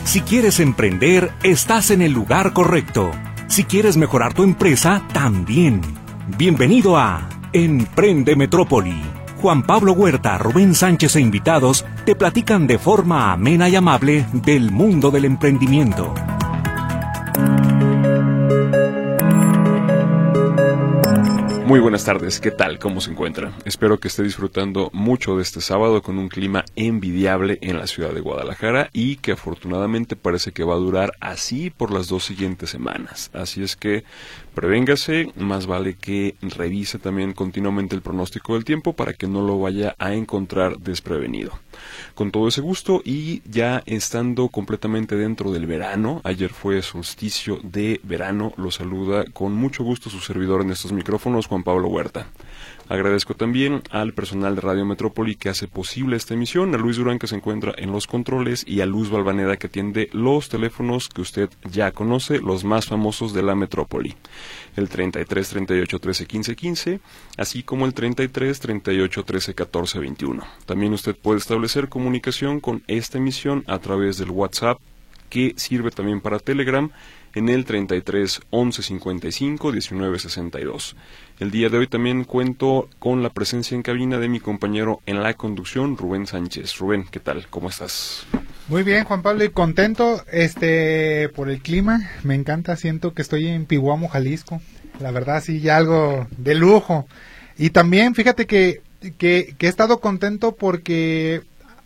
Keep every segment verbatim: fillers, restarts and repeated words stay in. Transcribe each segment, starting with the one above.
Si quieres emprender, estás en el lugar correcto. Si quieres mejorar tu empresa, también. Bienvenido a Emprende Metrópoli. Juan Pablo Huerta, Rubén Sánchez e invitados te platican de forma amena y amable del mundo del emprendimiento. Muy buenas tardes, ¿qué tal? ¿Cómo se encuentra? Espero que esté disfrutando mucho de este sábado con un clima envidiable en la ciudad de Guadalajara y que afortunadamente parece que va a durar así por las dos siguientes semanas. Así es que prevéngase, más vale que revise también continuamente el pronóstico del tiempo para que no lo vaya a encontrar desprevenido. Con todo ese gusto y ya estando completamente dentro del verano, ayer fue solsticio de verano, lo saluda con mucho gusto su servidor en estos micrófonos, Juan Pablo Huerta. Agradezco también al personal de Radio Metrópoli que hace posible esta emisión, a Luis Durán que se encuentra en los controles y a Luz Valvaneda que atiende los teléfonos que usted ya conoce, los más famosos de la Metrópoli. El treinta y tres, treinta y ocho, trece, quince, quince, así como el treinta y tres, treinta y ocho, trece, catorce, veintiuno. También usted puede establecer comunicación con esta emisión a través del WhatsApp, que sirve también para Telegram, en el treinta y tres, once, cincuenta y cinco, diecinueve, sesenta y dos. El día de hoy también cuento con la presencia en cabina de mi compañero en la conducción, Rubén Sánchez. Rubén, ¿qué tal? ¿Cómo estás? Muy bien, Juan Pablo, y contento este por el clima. Me encanta, siento que estoy en Pihuamo, Jalisco. La verdad, sí, ya algo de lujo. Y también, fíjate que, que, que he estado contento porque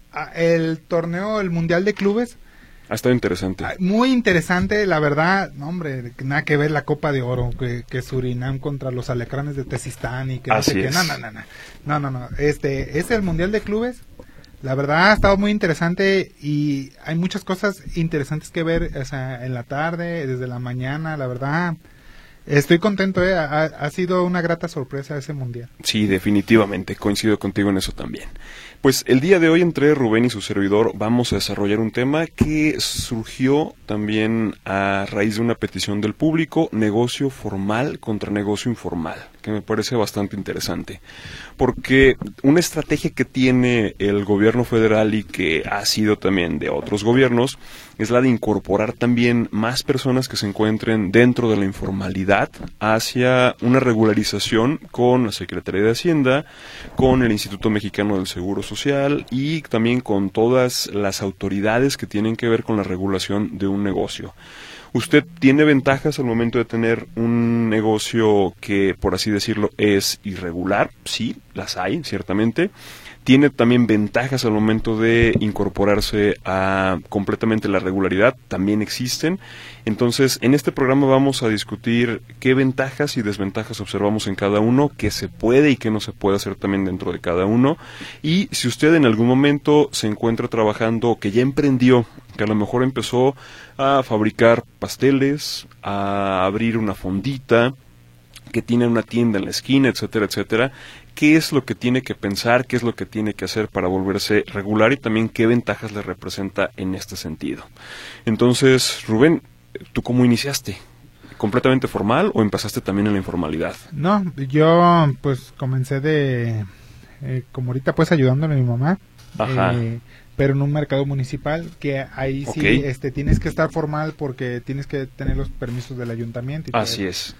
el torneo, el Mundial de Clubes, ha estado interesante. Muy interesante, la verdad. No, hombre, nada que ver la Copa de Oro, que, que Surinam contra los Alacranes de Tezistán y que no Así sé qué. es. No, no, no, no, no, no, no. Este, es el Mundial de Clubes. La verdad ha estado muy interesante y hay muchas cosas interesantes que ver, o sea, en la tarde, desde la mañana, la verdad. Estoy contento, ¿eh? ha, ha sido una grata sorpresa ese mundial. Sí, definitivamente, coincido contigo en eso también. Pues el día de hoy entre Rubén y su servidor vamos a desarrollar un tema que surgió también a raíz de una petición del público, negocio formal contra negocio informal, que me parece bastante interesante, porque una estrategia que tiene el gobierno federal y que ha sido también de otros gobiernos es la de incorporar también más personas que se encuentren dentro de la informalidad hacia una regularización con la Secretaría de Hacienda, con el Instituto Mexicano del Seguro Social y también con todas las autoridades que tienen que ver con la regulación de un negocio. ¿Usted tiene ventajas al momento de tener un negocio que, por así decirlo, es irregular? Sí, las hay, ciertamente. ¿Tiene también ventajas al momento de incorporarse a completamente la regularidad? También existen. Entonces, en este programa vamos a discutir qué ventajas y desventajas observamos en cada uno, qué se puede y qué no se puede hacer también dentro de cada uno. Y si usted en algún momento se encuentra trabajando, que ya emprendió, que a lo mejor empezó a fabricar pasteles, a abrir una fondita, que tiene una tienda en la esquina, etcétera, etcétera, qué es lo que tiene que pensar, qué es lo que tiene que hacer para volverse regular y también qué ventajas le representa en este sentido. Entonces, Rubén, ¿tú cómo iniciaste? ¿Completamente formal o empezaste también en la informalidad? No, yo pues comencé de, eh, como ahorita pues ayudándole a mi mamá. Ajá. Eh, pero en un mercado municipal, que ahí Okay. sí este, tienes que estar formal porque tienes que tener los permisos del ayuntamiento. Y Así todo. es.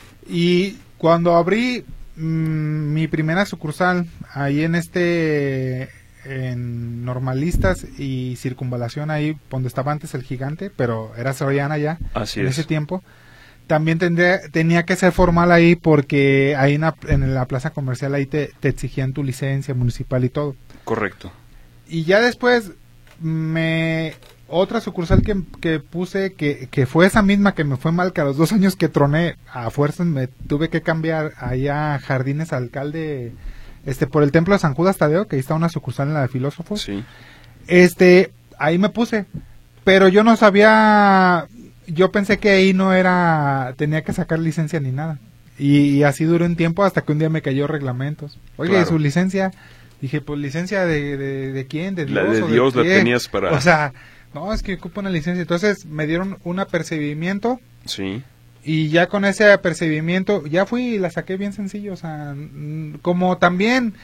Y cuando abrí mmm, mi primera sucursal, ahí en este, en Normalistas y Circunvalación, ahí donde estaba antes el Gigante, pero era Soriana ya, Así en es. ese tiempo, también tendría, tenía que ser formal ahí porque ahí en la, en la plaza comercial ahí te, te exigían tu licencia municipal y todo. Correcto. Y ya después me otra sucursal que, que puse que, que fue esa misma que me fue mal, que a los dos años que troné a fuerzas me tuve que cambiar allá a Jardines Alcalde, este por el templo de San Judas Tadeo, que ahí está una sucursal en la de Filósofos. Sí. Este, ahí me puse, pero yo no sabía, yo pensé que ahí no era, tenía que sacar licencia ni nada. Y, y así duró un tiempo hasta que un día me cayó reglamentos. Oye, Claro. su licencia. Dije, pues licencia de, de, de quién, de Dios. La de o Dios de la qué? tenías para... O sea, no, es que ocupo una licencia. Entonces me dieron un apercibimiento Sí. y ya con ese apercibimiento ya fui y la saqué bien sencillo. O sea, mm, como también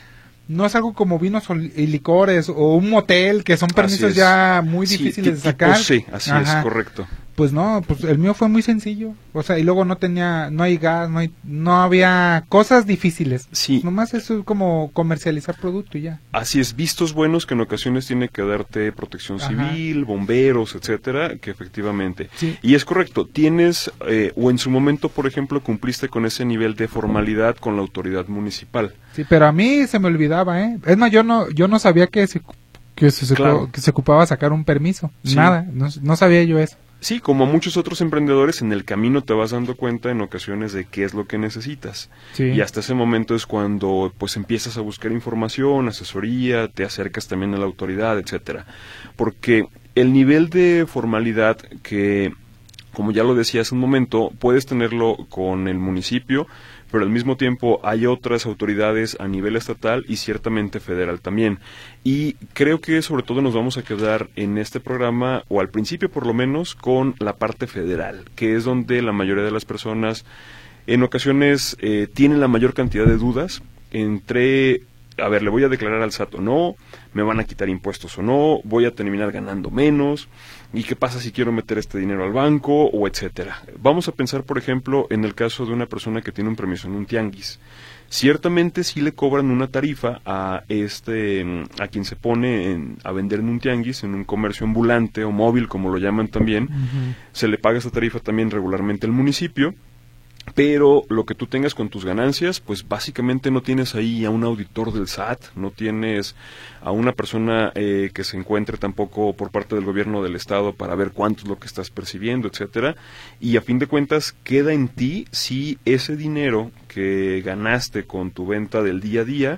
no es algo como vinos y licores o un motel, que son permisos ya muy difíciles sí, de sacar. Sí, así Ajá. es, correcto. Pues no, pues el mío fue muy sencillo, o sea, y luego no tenía, no hay gas, no hay, no había cosas difíciles. Sí. Nomás eso es como comercializar producto y ya. Así es, vistos buenos que en ocasiones tiene que darte protección Ajá. civil, bomberos, etcétera, que efectivamente. Sí. Y es correcto, tienes, eh, o en su momento, por ejemplo, cumpliste con ese nivel de formalidad con la autoridad municipal. Sí, pero a mí se me olvidaba, ¿eh? Es más, yo no, yo no sabía que se, que se, claro. que se ocupaba sacar un permiso, sí. nada, no, no sabía yo eso. Sí, como muchos otros emprendedores, en el camino te vas dando cuenta en ocasiones de qué es lo que necesitas. Sí. Y hasta ese momento es cuando pues empiezas a buscar información, asesoría, te acercas también a la autoridad, etcétera. Porque el nivel de formalidad que, como ya lo decía hace un momento, puedes tenerlo con el municipio, pero al mismo tiempo hay otras autoridades a nivel estatal y ciertamente federal también. Y creo que sobre todo nos vamos a quedar en este programa, o al principio por lo menos, con la parte federal, que es donde la mayoría de las personas en ocasiones eh, tienen la mayor cantidad de dudas entre, a ver, ¿le voy a declarar al S A T o no? ¿Me van a quitar impuestos o no? ¿Voy a terminar ganando menos? ¿Y qué pasa si quiero meter este dinero al banco? O etcétera. Vamos a pensar, por ejemplo, en el caso de una persona que tiene un permiso en un tianguis. Ciertamente sí le cobran una tarifa a este a quien se pone en, a vender en un tianguis, en un comercio ambulante o móvil, como lo llaman también. Uh-huh. Se le paga esa tarifa también regularmente al municipio. Pero lo que tú tengas con tus ganancias, pues básicamente no tienes ahí a un auditor del S A T, no tienes a una persona eh, que se encuentre tampoco por parte del gobierno del estado para ver cuánto es lo que estás percibiendo, etcétera. Y a fin de cuentas queda en ti si ese dinero que ganaste con tu venta del día a día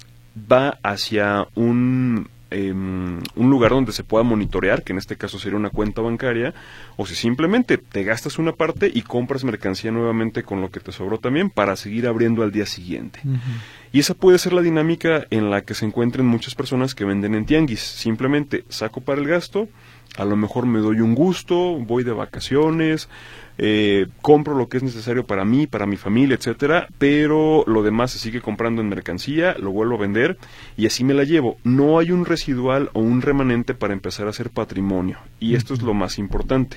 va hacia un Eh, un lugar donde se pueda monitorear, que en este caso sería una cuenta bancaria, o si simplemente te gastas una parte y compras mercancía nuevamente con lo que te sobró también para seguir abriendo al día siguiente. Uh-huh. Y esa puede ser la dinámica en la que se encuentren muchas personas que venden en tianguis. Simplemente saco para el gasto, a lo mejor me doy un gusto, voy de vacaciones, eh, compro lo que es necesario para mí, para mi familia, etcétera, pero lo demás se sigue comprando en mercancía, lo vuelvo a vender y así me la llevo. No hay un residual o un remanente para empezar a hacer patrimonio, y esto es lo más importante.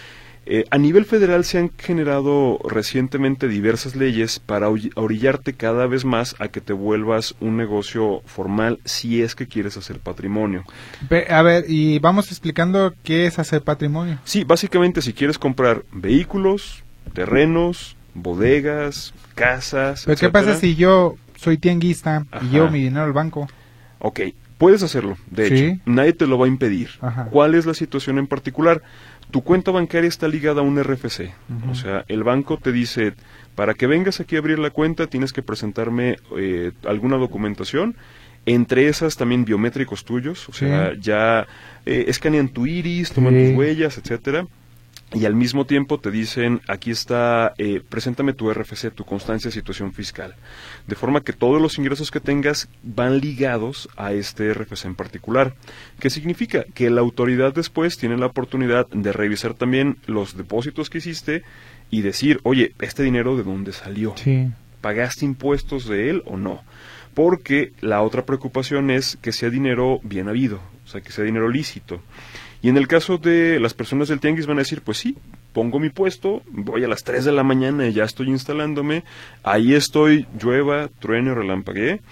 Eh, a nivel federal se han generado recientemente diversas leyes para orillarte cada vez más a que te vuelvas un negocio formal si es que quieres hacer patrimonio. A ver, y vamos explicando qué es hacer patrimonio. Sí, básicamente si quieres comprar vehículos, terrenos, bodegas, casas, ¿Pero etcétera. ¿Qué pasa si yo soy tianguista Ajá. y llevo mi dinero al banco? Ok, puedes hacerlo, de ¿Sí? hecho, nadie te lo va a impedir. Ajá. ¿Cuál es la situación en particular? Tu cuenta bancaria está ligada a un R F C, uh-huh. o sea, el banco te dice, para que vengas aquí a abrir la cuenta tienes que presentarme eh, alguna documentación, entre esas también biométricos tuyos, o sea, sí. ya eh, escanean tu iris, toman sí. tus huellas, etcétera. Y al mismo tiempo te dicen, aquí está, eh, preséntame tu R F C, tu constancia de situación fiscal. De forma que todos los ingresos que tengas van ligados a este R F C en particular. ¿Qué significa? Que la autoridad después tiene la oportunidad de revisar también los depósitos que hiciste y decir, oye, ¿este dinero de dónde salió? Sí. ¿Pagaste impuestos de él o no? Porque la otra preocupación es que sea dinero bien habido, o sea, que sea dinero lícito. Y en el caso de las personas del tianguis van a decir, pues sí, pongo mi puesto, voy a las tres de la mañana y ya estoy instalándome, ahí estoy, llueva, truene, relampaguee,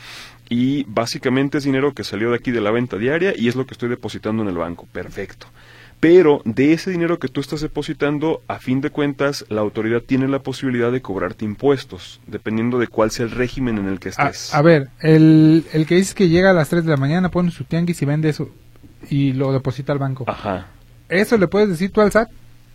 y básicamente es dinero que salió de aquí de la venta diaria y es lo que estoy depositando en el banco, perfecto. Pero de ese dinero que tú estás depositando, a fin de cuentas, la autoridad tiene la posibilidad de cobrarte impuestos, dependiendo de cuál sea el régimen en el que estés. A, a ver, el, el que dice que llega a las tres de la mañana, pone su tianguis y vende eso y lo deposita al banco. Ajá. ¿Eso le puedes decir tú al S A T?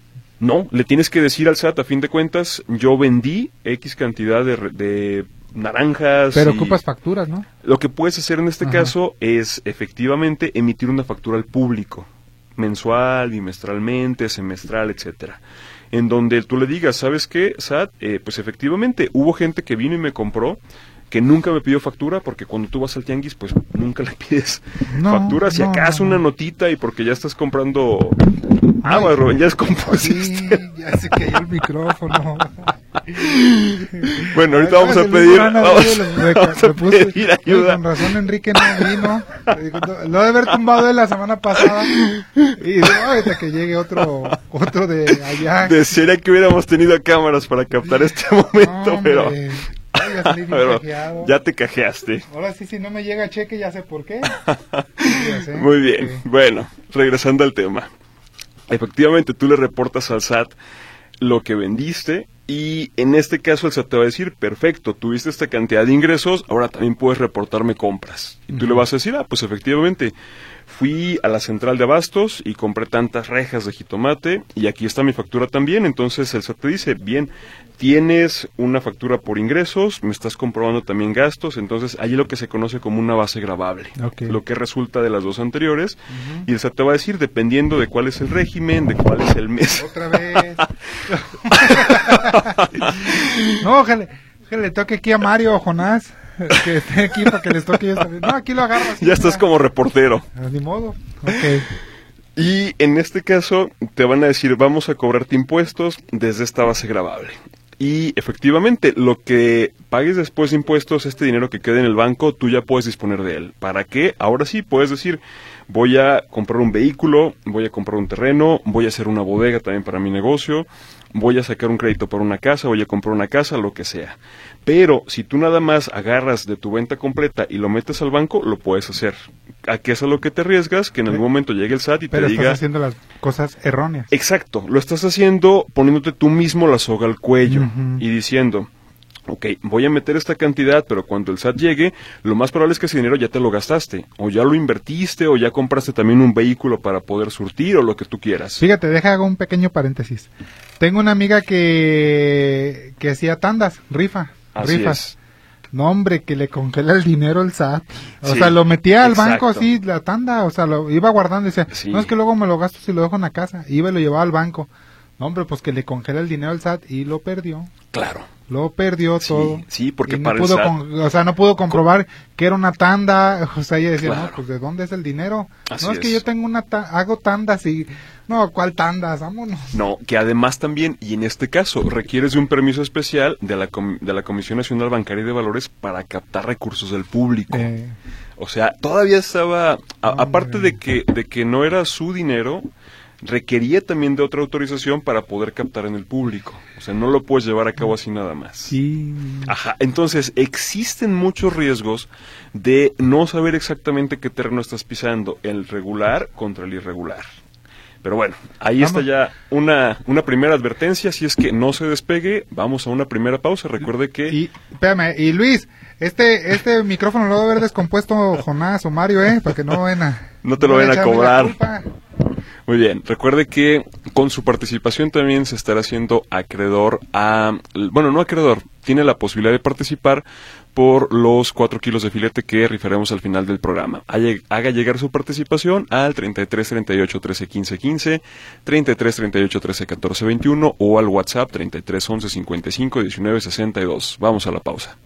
No, le tienes que decir al S A T, a fin de cuentas, yo vendí X cantidad de, de naranjas. Pero y ocupas facturas, ¿no? Lo que puedes hacer en este Ajá. caso es, efectivamente, emitir una factura al público, mensual, bimestralmente, semestral, etcétera, en donde tú le digas, ¿sabes qué, S A T? Eh, pues efectivamente, hubo gente que vino y me compró, que nunca me pidió factura, porque cuando tú vas al tianguis, pues nunca le pides no, factura, si no, acaso no, no. una notita, y porque ya estás comprando agua, Rubén, ya descompusiste. Sí, ya se cayó el micrófono. Bueno, ahorita vamos a pedir, vamos, vamos a pedir ayuda. Con razón Enrique no vino. Lo de haber tumbado de la semana pasada. Y ahorita que llegue otro otro de allá. Desearía que hubiéramos tenido cámaras para captar este momento, no, pero... Ay, ya, pero ya te cajeaste. Ahora sí, si no me llega cheque, ya sé por qué. sé. Muy bien. Sí. Bueno, regresando al tema. Efectivamente, tú le reportas al S A T lo que vendiste y en este caso el S A T te va a decir, perfecto, tuviste esta cantidad de ingresos, ahora también puedes reportarme compras. Y tú uh-huh. le vas a decir, ah, pues efectivamente, fui a la central de abastos y compré tantas rejas de jitomate y aquí está mi factura también. Entonces el S A T te dice, bien, tienes una factura por ingresos, me estás comprobando también gastos, entonces allí lo que se conoce como una base gravable, okay. lo que resulta de las dos anteriores, uh-huh. y el S A T te va a decir, dependiendo de cuál es el régimen, de cuál es el mes. Otra vez. No, ojalá, ojalá le toque aquí a Mario o Jonás, que esté aquí para que les toque ellos también. No, aquí lo agarro así. Ya estás como reportero. Ni modo, ok. Y en este caso te van a decir, vamos a cobrarte impuestos desde esta base gravable. Y efectivamente, lo que pagues después de impuestos, este dinero que quede en el banco, tú ya puedes disponer de él. ¿Para qué? Ahora sí, puedes decir, voy a comprar un vehículo, voy a comprar un terreno, voy a hacer una bodega también para mi negocio, voy a sacar un crédito para una casa, voy a comprar una casa, lo que sea. Pero si tú nada más agarras de tu venta completa y lo metes al banco, lo puedes hacer. ¿A qué es a lo que te arriesgas? Que en algún momento llegue el S A T y Pero te diga... Pero estás haciendo las cosas erróneas. Exacto, lo estás haciendo poniéndote tú mismo la soga al cuello uh-huh. y diciendo... Ok, voy a meter esta cantidad, pero cuando el S A T llegue, lo más probable es que ese dinero ya te lo gastaste, o ya lo invertiste, o ya compraste también un vehículo para poder surtir, o lo que tú quieras. Fíjate, deja hago un pequeño paréntesis. Tengo una amiga que, que hacía tandas, rifa, Así rifas. Es. No, hombre, que le congela el dinero el S A T. O Sí, sea, lo metía al exacto. banco así, la tanda, o sea, lo iba guardando y decía, Sí. no, es que luego me lo gasto si lo dejo en la casa. Iba y lo llevaba al banco. No, hombre, pues que le congela el dinero al S A T y lo perdió. Claro. Lo perdió Sí, todo. sí, porque y no para el pudo S A T... con- o sea, no pudo comprobar que era una tanda. O sea, ella decía, Claro. no, pues ¿de dónde es el dinero? Así no, es, que es. yo tengo una, ta- hago tandas y... No, ¿cuál tandas? Vámonos. No, que además también, y en este caso, requieres de un permiso especial de la, Com- de la Comisión Nacional Bancaria y de Valores para captar recursos del público. Eh, O sea, todavía estaba, a- Hombre. aparte de que, de que no era su dinero, requería también de otra autorización para poder captar en el público. O sea, no lo puedes llevar a cabo así nada más. sí. Ajá, entonces existen muchos riesgos de no saber exactamente qué terreno estás pisando, el regular contra el irregular. Pero bueno, ahí Vamos. está ya una, una primera advertencia, si es que no se despegue, vamos a una primera pausa, recuerde que... Y, espérame, y Luis, este este micrófono lo debe haber descompuesto Jonás o Mario, ¿eh? Para que no vayan a... No te lo vayan a echarme la cobrar. culpa. Muy bien, recuerde que con su participación también se estará haciendo acreedor a... Bueno, no acreedor, tiene la posibilidad de participar por los cuatro kilos de filete que rifaremos al final del programa. Haga haga llegar su participación al treinta y tres, treinta y ocho, trece, quince, quince, treinta y tres, treinta y ocho, trece, catorce, veintiuno o al WhatsApp treinta y tres, once, cincuenta y cinco, diecinueve, sesenta y dos. Vamos a la pausa.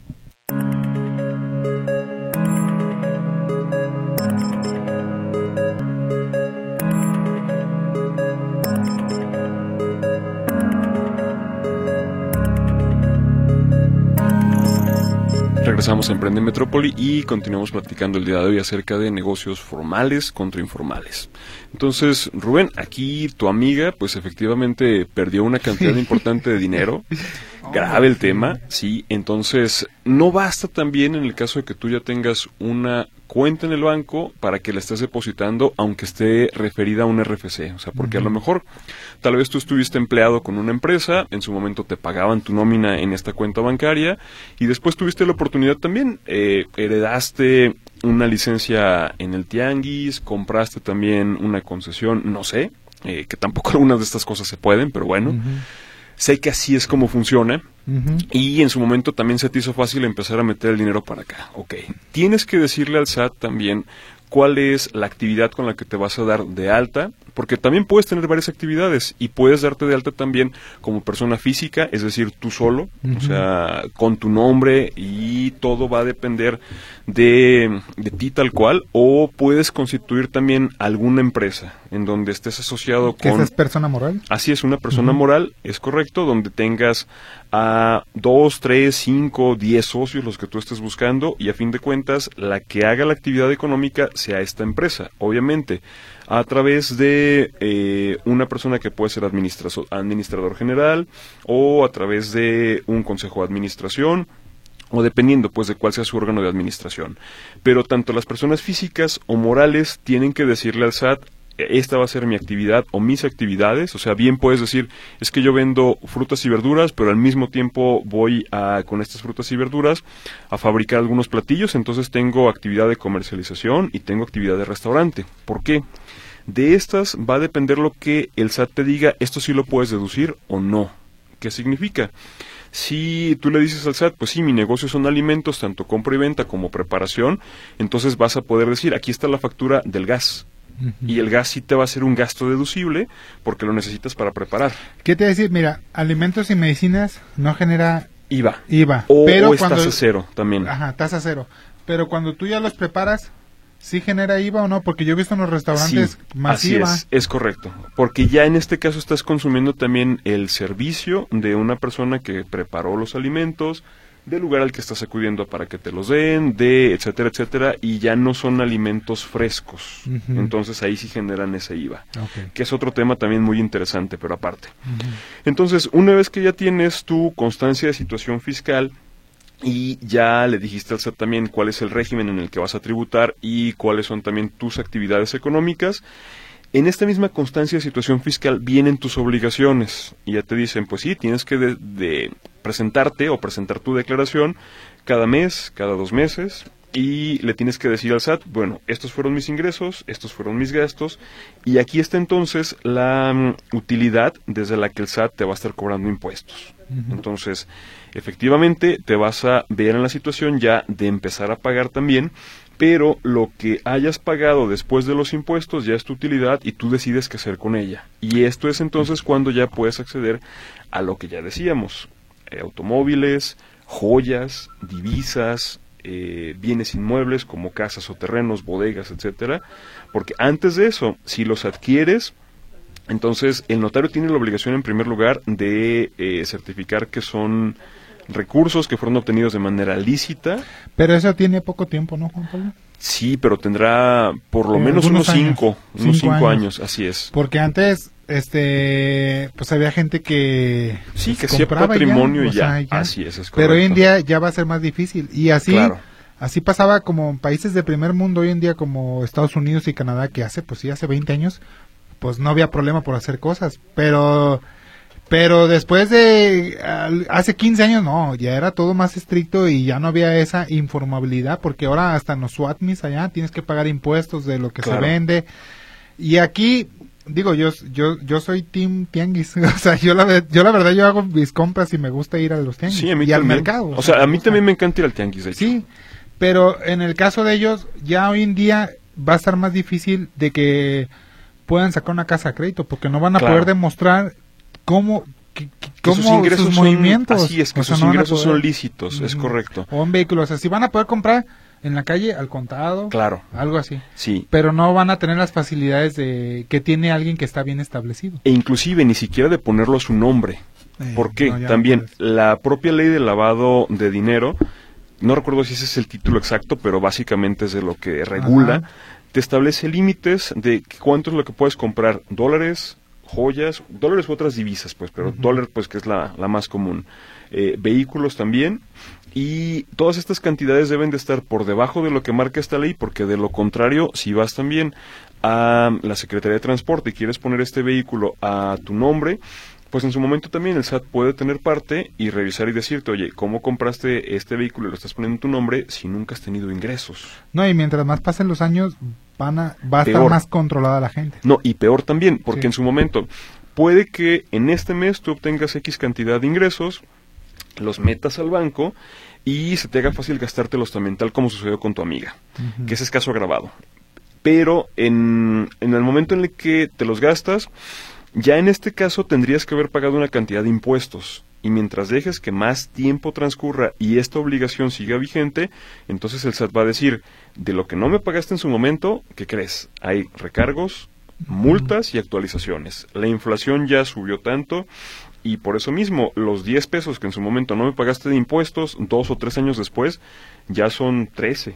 Regresamos a Emprende Metrópoli y continuamos platicando el día de hoy acerca de negocios formales contra informales. Entonces, Rubén, aquí tu amiga, pues efectivamente perdió una cantidad importante de dinero. Grave el tema, sí. Entonces, no basta también en el caso de que tú ya tengas una cuenta en el banco para que la estés depositando, aunque esté referida a un R F C. O sea, porque uh-huh. a lo mejor, tal vez tú estuviste empleado con una empresa, en su momento te pagaban tu nómina en esta cuenta bancaria, y después tuviste la oportunidad también, eh, heredaste una licencia en el tianguis, compraste también una concesión, no sé, eh, que tampoco algunas de estas cosas se pueden, pero bueno. Uh-huh. Sé que así es como funciona, uh-huh. y en su momento también se te hizo fácil empezar a meter el dinero para acá. Ok, tienes que decirle al S A T también cuál es la actividad con la que te vas a dar de alta porque también puedes tener varias actividades y puedes darte de alta también como persona física, es decir, tú solo, uh-huh. o sea, con tu nombre, y todo va a depender de, de ti tal cual, o puedes constituir también alguna empresa en donde estés asociado ¿Qué con... ¿Es persona moral? Así es, una persona uh-huh. moral, es correcto, donde tengas a dos, tres, cinco, diez socios, los que tú estés buscando, y a fin de cuentas, la que haga la actividad económica sea esta empresa, obviamente, a través de eh, una persona que puede ser administra- administrador general, o a través de un consejo de administración, o dependiendo pues de cuál sea su órgano de administración. Pero tanto las personas físicas o morales tienen que decirle al S A T, esta va a ser mi actividad o mis actividades, o sea, bien puedes decir, es que yo vendo frutas y verduras, pero al mismo tiempo voy a, con estas frutas y verduras, a fabricar algunos platillos, entonces tengo actividad de comercialización y tengo actividad de restaurante. ¿Por qué? De estas va a depender lo que el S A T te diga, esto sí lo puedes deducir o no. ¿Qué significa? Si tú le dices al S A T, pues sí, mi negocio son alimentos, tanto compra y venta como preparación, entonces vas a poder decir, aquí está la factura del gas. Uh-huh. Y el gas sí te va a ser un gasto deducible porque lo necesitas para preparar. ¿Qué te voy a decir? Mira, alimentos y medicinas no genera I V A. I V A. O, pero o es cuando... tasa cero también. Ajá, tasa cero. Pero cuando tú ya los preparas, ¿sí genera I V A o no? Porque yo he visto en los restaurantes sí, más así I V A. Es, es correcto. Porque ya en este caso estás consumiendo también el servicio de una persona que preparó los alimentos, del lugar al que estás acudiendo para que te los den, de etcétera, etcétera, y ya no son alimentos frescos. Uh-huh. Entonces ahí sí generan ese I V A, okay. que es otro tema también muy interesante, pero aparte. Uh-huh. Entonces, una vez que ya tienes tu constancia de situación fiscal, y ya le dijiste al S A T también cuál es el régimen en el que vas a tributar y cuáles son también tus actividades económicas, en esta misma constancia de situación fiscal vienen tus obligaciones y ya te dicen, pues sí, tienes que de, de presentarte o presentar tu declaración cada mes, cada dos meses, y le tienes que decir al S A T, bueno, estos fueron mis ingresos, estos fueron mis gastos, y aquí está entonces la um, utilidad desde la que el S A T te va a estar cobrando impuestos. Uh-huh. Entonces, efectivamente, te vas a ver en la situación ya de empezar a pagar también, pero lo que hayas pagado después de los impuestos ya es tu utilidad y tú decides qué hacer con ella. Y esto es entonces cuando ya puedes acceder a lo que ya decíamos, eh, automóviles, joyas, divisas, eh, bienes inmuebles como casas o terrenos, bodegas, etcétera. Porque antes de eso, si los adquieres, entonces el notario tiene la obligación en primer lugar de eh, certificar que son recursos que fueron obtenidos de manera lícita. Pero eso tiene poco tiempo, ¿no, Juan Pablo? Sí, pero tendrá por lo eh, menos unos años. cinco, cinco unos cinco años. años, así es. Porque antes, este, pues había gente que sí, pues, que hacía patrimonio y ya, ya. así es, es correcto. Pero hoy en día ya va a ser más difícil y así, claro. así pasaba como en países de primer mundo hoy en día como Estados Unidos y Canadá que hace, pues sí, hace veinte años, pues no había problema por hacer cosas, pero Pero después de uh, hace quince años, no, ya era todo más estricto y ya no había esa informabilidad, porque ahora hasta en los SWATMIS allá tienes que pagar impuestos de lo que claro. se vende. Y aquí, digo, yo yo yo soy team tianguis, o sea, yo la, yo la verdad yo hago mis compras y me gusta ir a los tianguis sí, a mí y también. al mercado. O sea, sea a mí también me encanta ir al tianguis, de hecho. Sí, pero en el caso de ellos, ya hoy en día va a estar más difícil de que puedan sacar una casa a crédito, porque no van a claro. poder demostrar cómo, que, que, cómo sus ingresos sus son, movimientos. Así es, que sus no ingresos son lícitos, es correcto. O en vehículos, o sea, si van a poder comprar en la calle al contado, claro, algo así. Sí. Pero no van a tener las facilidades de que tiene alguien que está bien establecido. E inclusive ni siquiera de ponerlo a su nombre. Eh, ¿Por qué? No, También no la propia ley de lavado de dinero, no recuerdo si ese es el título exacto, pero básicamente es de lo que regula. Ajá. Te establece límites de cuánto es lo que puedes comprar, dólares, joyas, dólares u otras divisas, pues, pero uh-huh. dólar, pues, que es la, la más común. Eh, vehículos también, y todas estas cantidades deben de estar por debajo de lo que marca esta ley, porque de lo contrario, si vas también a la Secretaría de Transporte y quieres poner este vehículo a tu nombre, pues en su momento también el S A T puede tener parte y revisar y decirte, oye, ¿cómo compraste este vehículo y lo estás poniendo en tu nombre si nunca has tenido ingresos? No, y mientras más pasen los años, van a, va a peor. estar más controlada la gente. No, y peor también, porque sí. en su momento puede que en este mes tú obtengas X cantidad de ingresos, los metas al banco y se te haga fácil gastártelos también, tal como sucedió con tu amiga, uh-huh. que ese es caso agravado. pero en, en el momento en el que te los gastas, ya en este caso tendrías que haber pagado una cantidad de impuestos. Y mientras dejes que más tiempo transcurra y esta obligación siga vigente, entonces el S A T va a decir, de lo que no me pagaste en su momento, ¿qué crees? Hay recargos, multas y actualizaciones. La inflación ya subió tanto y por eso mismo los diez pesos que en su momento no me pagaste de impuestos, dos o tres años después, ya son trece.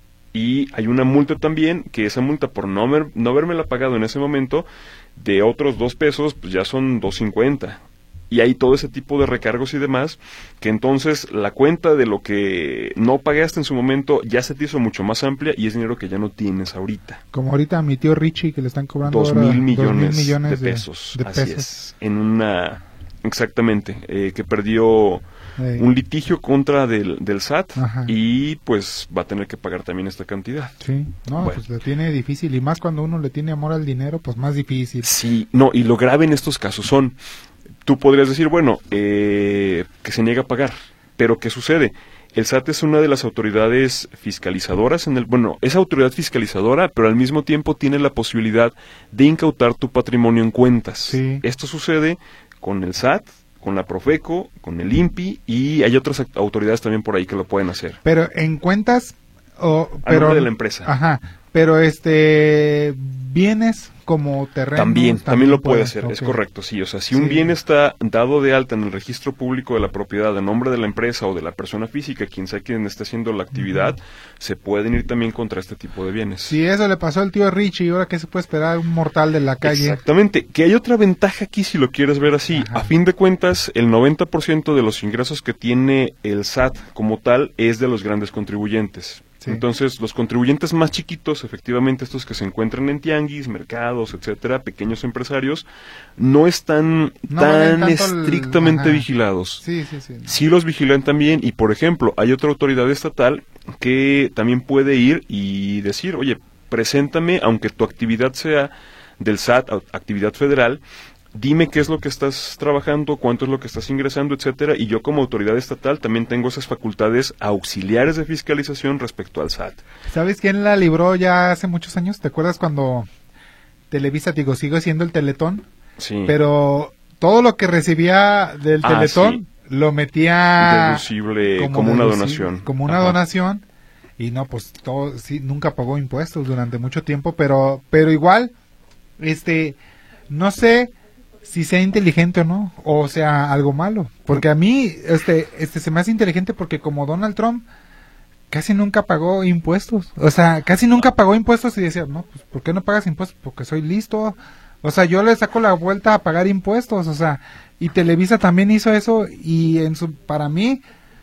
Y hay una multa también, que esa multa por no, haber, no haberme pagado en ese momento, de otros dos pesos, pues ya son dos cincuenta. Y hay todo ese tipo de recargos y demás, que entonces la cuenta de lo que no pagaste en su momento ya se te hizo mucho más amplia y es dinero que ya no tienes ahorita. Como ahorita a mi tío Richie, que le están cobrando Dos ahora mil millones, dos mil millones de de pesos, de así pesos. es, en una, exactamente, eh, que perdió Ey. un litigio contra del, del S A T. Ajá. Y pues va a tener que pagar también esta cantidad. Sí, no, Bueno. pues lo tiene difícil y más cuando uno le tiene amor al dinero, pues más difícil. Sí, no, y lo grave en estos casos son, tú podrías decir, bueno, eh, que se niega a pagar, pero ¿qué sucede? El S A T es una de las autoridades fiscalizadoras en el, bueno, es autoridad fiscalizadora, pero al mismo tiempo tiene la posibilidad de incautar tu patrimonio en cuentas. Sí. Esto sucede con el S A T, con la Profeco, con el I N P I y hay otras act- autoridades también por ahí que lo pueden hacer. Pero en cuentas o A pero nombre de la empresa. Ajá, pero este bienes como terrenos También, también lo puede hacer, ok. es correcto, sí. O sea, si un Sí. bien está dado de alta en el registro público de la propiedad a nombre de la empresa o de la persona física, quien sea quien esté haciendo la actividad, uh-huh. se pueden ir también contra este tipo de bienes. Si eso le pasó al tío Richie, ahora qué se puede esperar un mortal de la calle. Exactamente, que hay otra ventaja aquí si lo quieres ver así. Ajá. A fin de cuentas, el noventa por ciento de los ingresos que tiene el S A T como tal es de los grandes contribuyentes. Sí. Entonces, los contribuyentes más chiquitos, efectivamente estos que se encuentran en tianguis, mercados, etcétera, pequeños empresarios, no están no tan estrictamente el... vigilados. Sí, sí, sí. No. Sí los vigilan también y, por ejemplo, hay otra autoridad estatal que también puede ir y decir, oye, preséntame, aunque tu actividad sea del S A T, actividad federal, dime qué es lo que estás trabajando, cuánto es lo que estás ingresando, etcétera, y yo como autoridad estatal también tengo esas facultades auxiliares de fiscalización respecto al S A T. ¿Sabes quién la libró ya hace muchos años? ¿Te acuerdas cuando Televisa, digo, sigo siendo el Teletón? Sí. Pero todo lo que recibía del ah, Teletón sí. lo metía deducible como, como una deducible, donación. Como una Ajá. donación. Y no, pues todo, sí, nunca pagó impuestos durante mucho tiempo, pero, pero igual, este, no sé si sea inteligente o no, o sea algo malo, porque a mí, este, este se me hace inteligente porque como Donald Trump casi nunca pagó impuestos, o sea, casi nunca pagó impuestos y decía, no, pues, ¿por qué no pagas impuestos? Porque soy listo, o sea, yo le saco la vuelta a pagar impuestos, o sea, y Televisa también hizo eso y en su, para mí,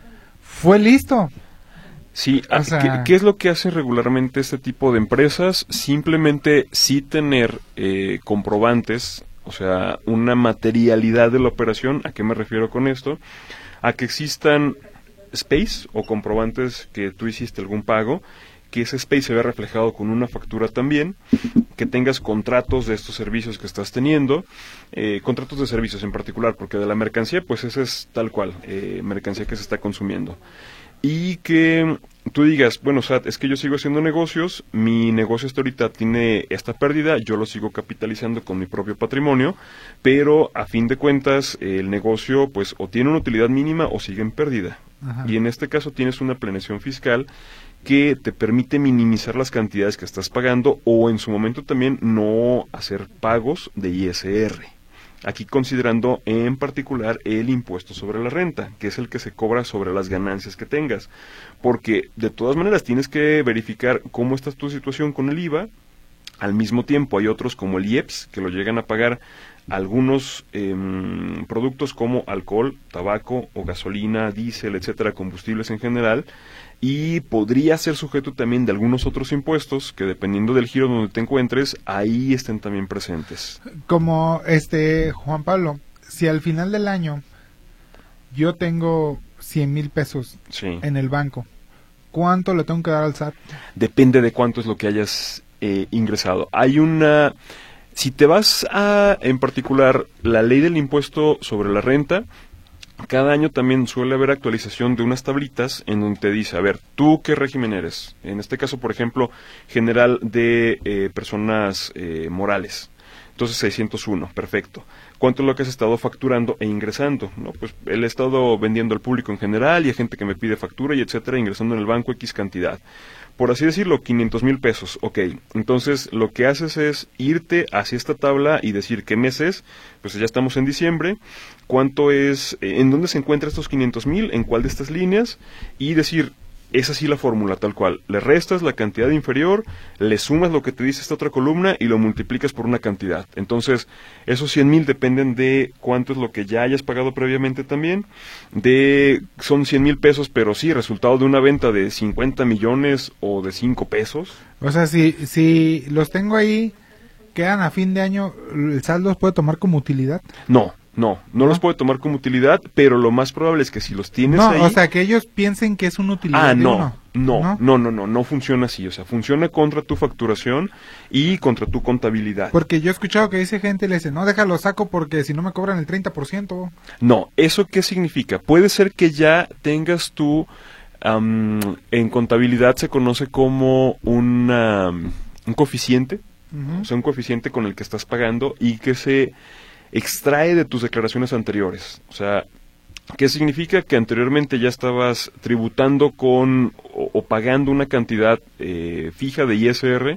fue listo. Sí, o sea, ¿qué, ¿qué es lo que hace regularmente este tipo de empresas? Simplemente sí tener eh, comprobantes, o sea, una materialidad de la operación. ¿A qué me refiero con esto? A que existan space o comprobantes que tú hiciste algún pago, que ese space se vea reflejado con una factura también, que tengas contratos de estos servicios que estás teniendo, eh, contratos de servicios en particular, porque de la mercancía, pues ese es tal cual, eh, mercancía que se está consumiendo. Y que tú digas, bueno, S A T, es que yo sigo haciendo negocios, mi negocio hasta ahorita tiene esta pérdida, yo lo sigo capitalizando con mi propio patrimonio, pero a fin de cuentas el negocio pues o tiene una utilidad mínima o sigue en pérdida. Ajá. Y en este caso tienes una planeación fiscal que te permite minimizar las cantidades que estás pagando o en su momento también no hacer pagos de I S R. Aquí considerando en particular el impuesto sobre la renta, que es el que se cobra sobre las ganancias que tengas. Porque de todas maneras tienes que verificar cómo está tu situación con el I V A. Al mismo tiempo hay otros como el I E P S, que lo llegan a pagar algunos eh, productos como alcohol, tabaco o gasolina, diésel, etcétera, combustibles en general. Y podría ser sujeto también de algunos otros impuestos que dependiendo del giro donde te encuentres, ahí estén también presentes. Como este Juan Pablo, si al final del año yo tengo cien mil pesos sí. en el banco, ¿cuánto le tengo que dar al S A T? Depende de cuánto es lo que hayas eh, ingresado. Hay una... Si te vas a, en particular, la ley del impuesto sobre la renta, cada año también suele haber actualización de unas tablitas en donde te dice, a ver, ¿tú qué régimen eres? En este caso, por ejemplo, general de eh, personas eh, morales. Entonces, seiscientos uno, perfecto. ¿Cuánto es lo que has estado facturando e ingresando? No, pues él he estado vendiendo al público en general y hay gente que me pide factura y etcétera, ingresando en el banco X cantidad. Por así decirlo, quinientos mil pesos, ok. Entonces, lo que haces es irte hacia esta tabla y decir qué mes es, pues ya estamos en diciembre, cuánto es, eh, en dónde se encuentran estos quinientos mil, en cuál de estas líneas, y decir, es así la fórmula, tal cual. Le restas la cantidad inferior, le sumas lo que te dice esta otra columna y lo multiplicas por una cantidad. Entonces, esos cien mil dependen de cuánto es lo que ya hayas pagado previamente también. De son cien mil pesos, pero sí, resultado de una venta de cincuenta millones o de cinco pesos. O sea, si, si los tengo ahí, quedan a fin de año, ¿el saldo los puede tomar como utilidad? No. No, no, no los puede tomar como utilidad, pero lo más probable es que si los tienes no, ahí... No, o sea, que ellos piensen que es una utilidad Ah, de no, uno. no, no, no, no, no, no funciona así. O sea, funciona contra tu facturación y contra tu contabilidad. Porque yo he escuchado que dice gente, le dice, no, déjalo saco porque si no me cobran el treinta por ciento. No, ¿eso qué significa? Puede ser que ya tengas tú, um, en contabilidad se conoce como una, un coeficiente, uh-huh. O sea, un coeficiente con el que estás pagando y que se... extrae de tus declaraciones anteriores. O sea, ¿qué significa? Que anteriormente ya estabas tributando con o, o pagando una cantidad eh, fija de I S R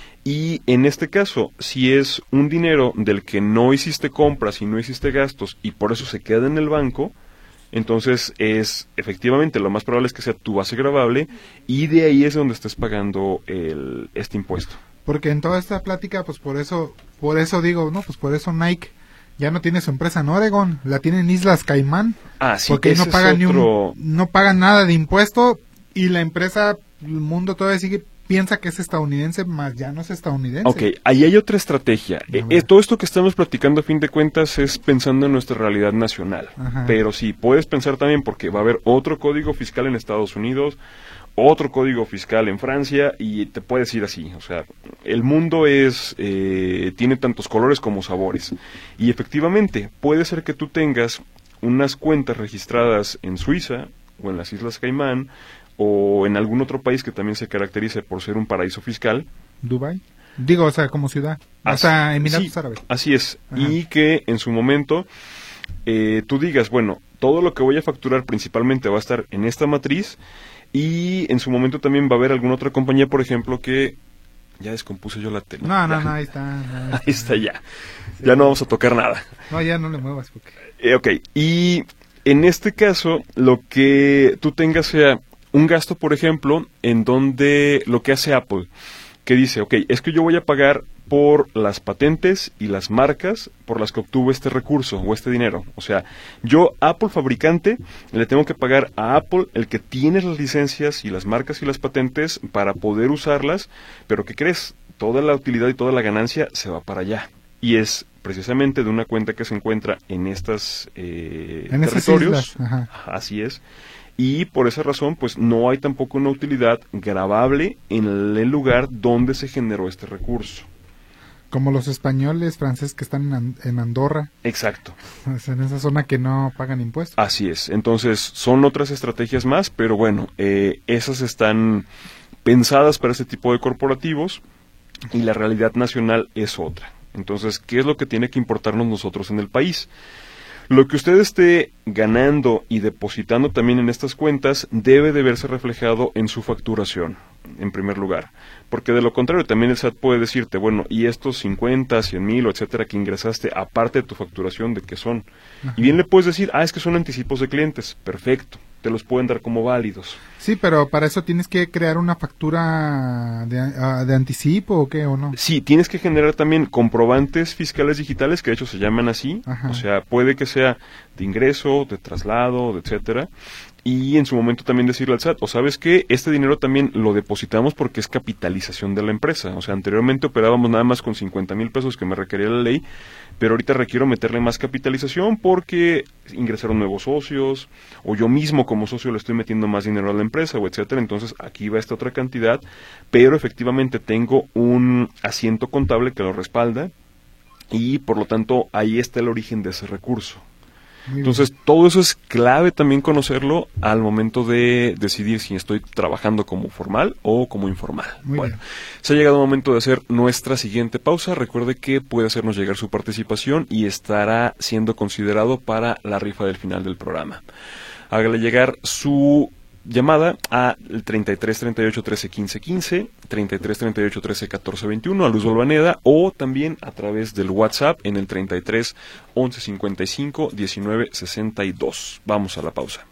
y en este caso, si es un dinero del que no hiciste compras y no hiciste gastos y por eso se queda en el banco, entonces es efectivamente lo más probable es que sea tu base gravable y de ahí es donde estés pagando el, este impuesto. Porque en toda esta plática, pues por eso, por eso digo, no, pues por eso Nike ya no tiene su empresa en Oregon, la tiene en Islas Caimán. Ah, sí, porque no pagan es otro... ni un, no pagan nada de impuesto y la empresa, el mundo todavía sigue piensa que es estadounidense, más ya no es estadounidense. Ok, ahí hay otra estrategia. Eh, eh, todo esto que estamos platicando a fin de cuentas es pensando en nuestra realidad nacional. Ajá. Pero sí, puedes pensar también porque va a haber otro código fiscal en Estados Unidos, otro código fiscal en Francia y te puedes ir así. O sea, el mundo es eh, tiene tantos colores como sabores. Y efectivamente, puede ser que tú tengas unas cuentas registradas en Suiza o en las Islas Caimán o en algún otro país que también se caracterice por ser un paraíso fiscal. ¿Dubai? Digo, o sea, como ciudad. Así, o sea, Emiratos sí, Árabes. Así es. Ajá. Y que en su momento eh, tú digas, bueno, todo lo que voy a facturar principalmente va a estar en esta matriz y en su momento también va a haber alguna otra compañía, por ejemplo, que... Ya descompuse yo la tele. No, no, no, ahí está. No, ahí, está. ahí está ya. Sí. Ya no vamos a tocar nada. No, ya no le muevas. Porque... Eh, ok, y en este caso, lo que tú tengas sea un gasto, por ejemplo, en donde lo que hace Apple, que dice, ok, es que yo voy a pagar por las patentes y las marcas por las que obtuve este recurso o este dinero. O sea, yo, Apple fabricante, le tengo que pagar a Apple, el que tiene las licencias y las marcas y las patentes para poder usarlas, pero ¿qué crees? Toda la utilidad y toda la ganancia se va para allá. Y es precisamente de una cuenta que se encuentra en estas eh, en territorios. Ajá. Así es. Y por esa razón, pues no hay tampoco una utilidad gravable en el lugar donde se generó este recurso. Como los españoles, franceses que están en, en Andorra. Exacto. Es en esa zona que no pagan impuestos. Así es. Entonces, son otras estrategias más, pero bueno, eh, esas están pensadas para este tipo de corporativos y la realidad nacional es otra. Entonces, ¿qué es lo que tiene que importarnos nosotros en el país? Lo que usted esté ganando y depositando también en estas cuentas debe de verse reflejado en su facturación, en primer lugar. Porque de lo contrario, también el S A T puede decirte, bueno, y estos cincuenta, cien mil, etcétera, que ingresaste, aparte de tu facturación, ¿de qué son? Ajá. Y bien le puedes decir, ah, es que son anticipos de clientes. Perfecto, te los pueden dar como válidos. Sí, pero para eso tienes que crear una factura de, uh, de anticipo o qué, o no. Sí, tienes que generar también comprobantes fiscales digitales, que de hecho se llaman así. Ajá. O sea, puede que sea de ingreso, de traslado, de etcétera. Y en su momento también decirle al S A T, o sabes qué, este dinero también lo depositamos porque es capitalización de la empresa. O sea, anteriormente operábamos nada más con cincuenta mil pesos que me requería la ley, pero ahorita requiero meterle más capitalización porque ingresaron nuevos socios, o yo mismo como socio le estoy metiendo más dinero a la empresa, o etcétera. Entonces aquí va esta otra cantidad, pero efectivamente tengo un asiento contable que lo respalda y por lo tanto ahí está el origen de ese recurso. Muy Entonces, bien. todo eso es clave también conocerlo al momento de decidir si estoy trabajando como formal o como informal. Muy bueno, bien. se ha llegado el momento de hacer nuestra siguiente pausa. Recuerde que puede hacernos llegar su participación y estará siendo considerado para la rifa del final del programa. Hágale llegar su llamada a el treinta y tres, treinta y ocho, trece, quince, quince, treinta y tres, treinta y ocho, trece, catorce, veintiuno a Luz Balvaneda, o también a través del WhatsApp en el treinta y tres, once, cincuenta y cinco, diecinueve, sesenta y dos. Vamos a la pausa.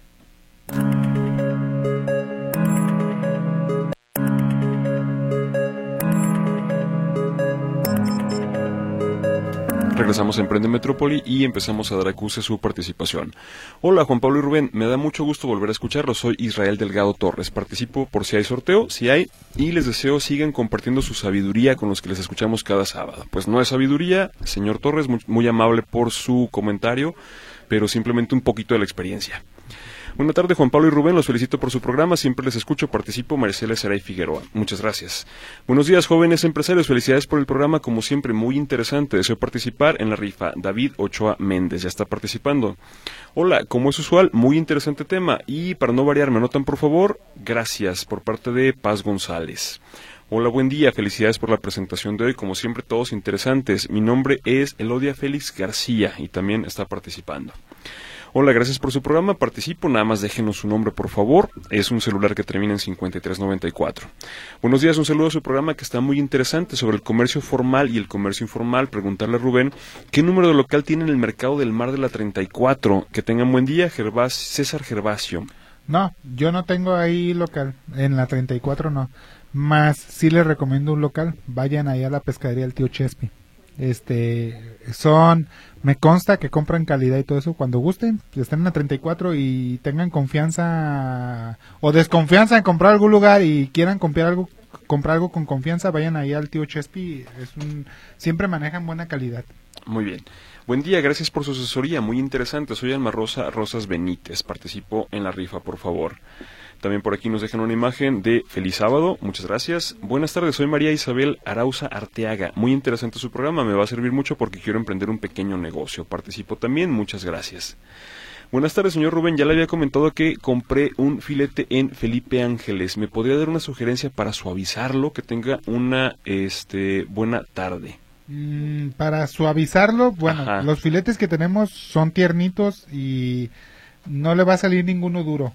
Regresamos a Emprende Metrópoli y empezamos a dar acuse a su participación. Hola Juan Pablo y Rubén, me da mucho gusto volver a escucharlos. Soy Israel Delgado Torres. Participo por si hay sorteo, si hay, y les deseo sigan compartiendo su sabiduría con los que les escuchamos cada sábado. Pues no es sabiduría, señor Torres, muy, muy amable por su comentario, pero simplemente un poquito de la experiencia. Buenas tardes, Juan Pablo y Rubén, los felicito por su programa, siempre les escucho, participo, Maricela Saray Figueroa. Muchas gracias. Buenos días, jóvenes empresarios, felicidades por el programa, como siempre, muy interesante. Deseo participar en la rifa. David Ochoa Méndez ya está participando. Hola, como es usual, muy interesante tema, y para no variar, me anotan por favor, gracias, por parte de Paz González. Hola, buen día, felicidades por la presentación de hoy, como siempre todos interesantes. Mi nombre es Elodia Félix García y también está participando. Hola, gracias por su programa, participo, nada más déjenos su nombre por favor, es un celular que termina en cincuenta y tres noventa y cuatro. Buenos días, un saludo a su programa que está muy interesante sobre el comercio formal y el comercio informal. Preguntarle a Rubén, ¿qué número de local tiene en el mercado del Mar de la treinta y cuatro? Que tengan buen día, Gervas, César Gervasio. No, yo no tengo ahí local, en la treinta y cuatro no, más sí les recomiendo un local, vayan ahí a la pescadería del tío Chespi. Este, son, me consta que compran calidad y todo eso, cuando gusten, estén en la treinta y cuatro y tengan confianza o desconfianza en comprar algún lugar y quieran comprar algo, comprar algo con confianza, vayan ahí al tío Chespi, es un, siempre manejan buena calidad. Muy bien. Buen día, gracias por su asesoría, muy interesante. Soy Alma Rosa Rosas Benítez, participo en la rifa, por favor. También por aquí nos dejan una imagen de Feliz Sábado, muchas gracias. Buenas tardes, soy María Isabel Arauza Arteaga. Muy interesante su programa, me va a servir mucho porque quiero emprender un pequeño negocio. Participo también, muchas gracias. Buenas tardes, señor Rubén, ya le había comentado que compré un filete en Felipe Ángeles. ¿Me podría dar una sugerencia para suavizarlo? Que tenga una este, buena tarde. Mm, para suavizarlo, bueno, Ajá. Los filetes que tenemos son tiernitos y no le va a salir ninguno duro.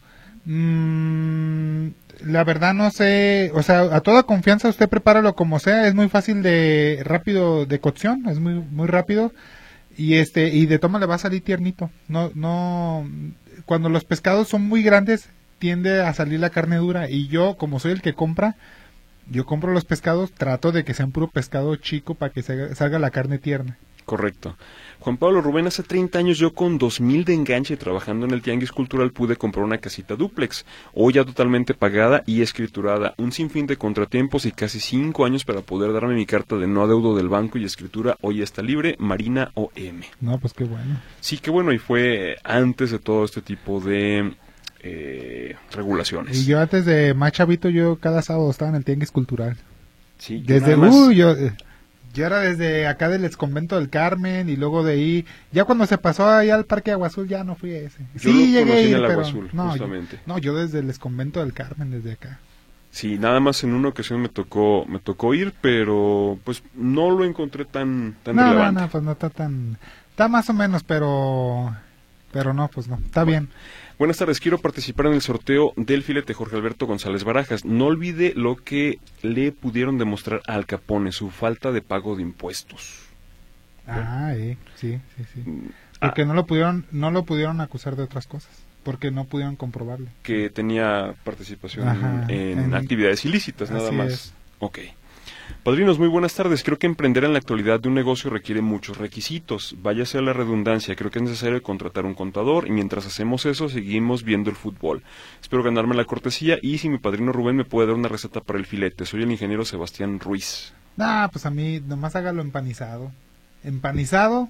Mm, la verdad no sé, o sea, a toda confianza usted prepáralo como sea, es muy fácil de rápido de cocción, es muy muy rápido y este y de toma le va a salir tiernito. No no cuando los pescados son muy grandes tiende a salir la carne dura y yo como soy el que compra, yo compro los pescados, trato de que sean puro pescado chico para que salga, salga la carne tierna. Correcto. Juan Pablo Rubén, hace treinta años yo con dos mil de enganche trabajando en el Tianguis Cultural pude comprar una casita dúplex, hoy ya totalmente pagada y escriturada, un sinfín de contratiempos y casi cinco años para poder darme mi carta de no adeudo del banco y escritura, hoy está libre, Marina O M. No, pues qué bueno. Sí, qué bueno, y fue antes de todo este tipo de eh, regulaciones. Y yo antes de más chavito, yo cada sábado estaba en el Tianguis Cultural. Sí, Desde, nada más- uh, yo, yo era desde acá del exconvento del Carmen y luego de ahí, ya cuando se pasó allá al Parque Agua Azul ya no fui a ese. Yo sí, lo llegué a conocí en ir, el Agua pero Azul, no, yo, justamente. no, yo desde el exconvento del Carmen, desde acá. Sí, nada más en una ocasión me tocó me tocó ir, pero pues no lo encontré tan tan No, no, relevante. no, pues no está tan, está más o menos, pero, pero no, pues no, está bien. Buenas tardes, quiero participar en el sorteo del filete Jorge Alberto González Barajas. No olvide lo que le pudieron demostrar a Al Capone, su falta de pago de impuestos. Ah, eh, sí, sí, sí. Mm, Porque ah, no lo pudieron, no lo pudieron acusar de otras cosas, porque no pudieron comprobarlo. que tenía participación Ajá, en, en- actividades ilícitas, nada Así más. es. Ok. Padrinos, muy buenas tardes. Creo que emprender en la actualidad de un negocio requiere muchos requisitos. Váyase a la redundancia. Creo que es necesario contratar un contador y mientras hacemos eso seguimos viendo el fútbol. Espero ganarme la cortesía y si mi padrino Rubén me puede dar una receta para el filete. Soy el ingeniero Sebastián Ruiz. Nah, pues a mí nomás hágalo empanizado. Empanizado,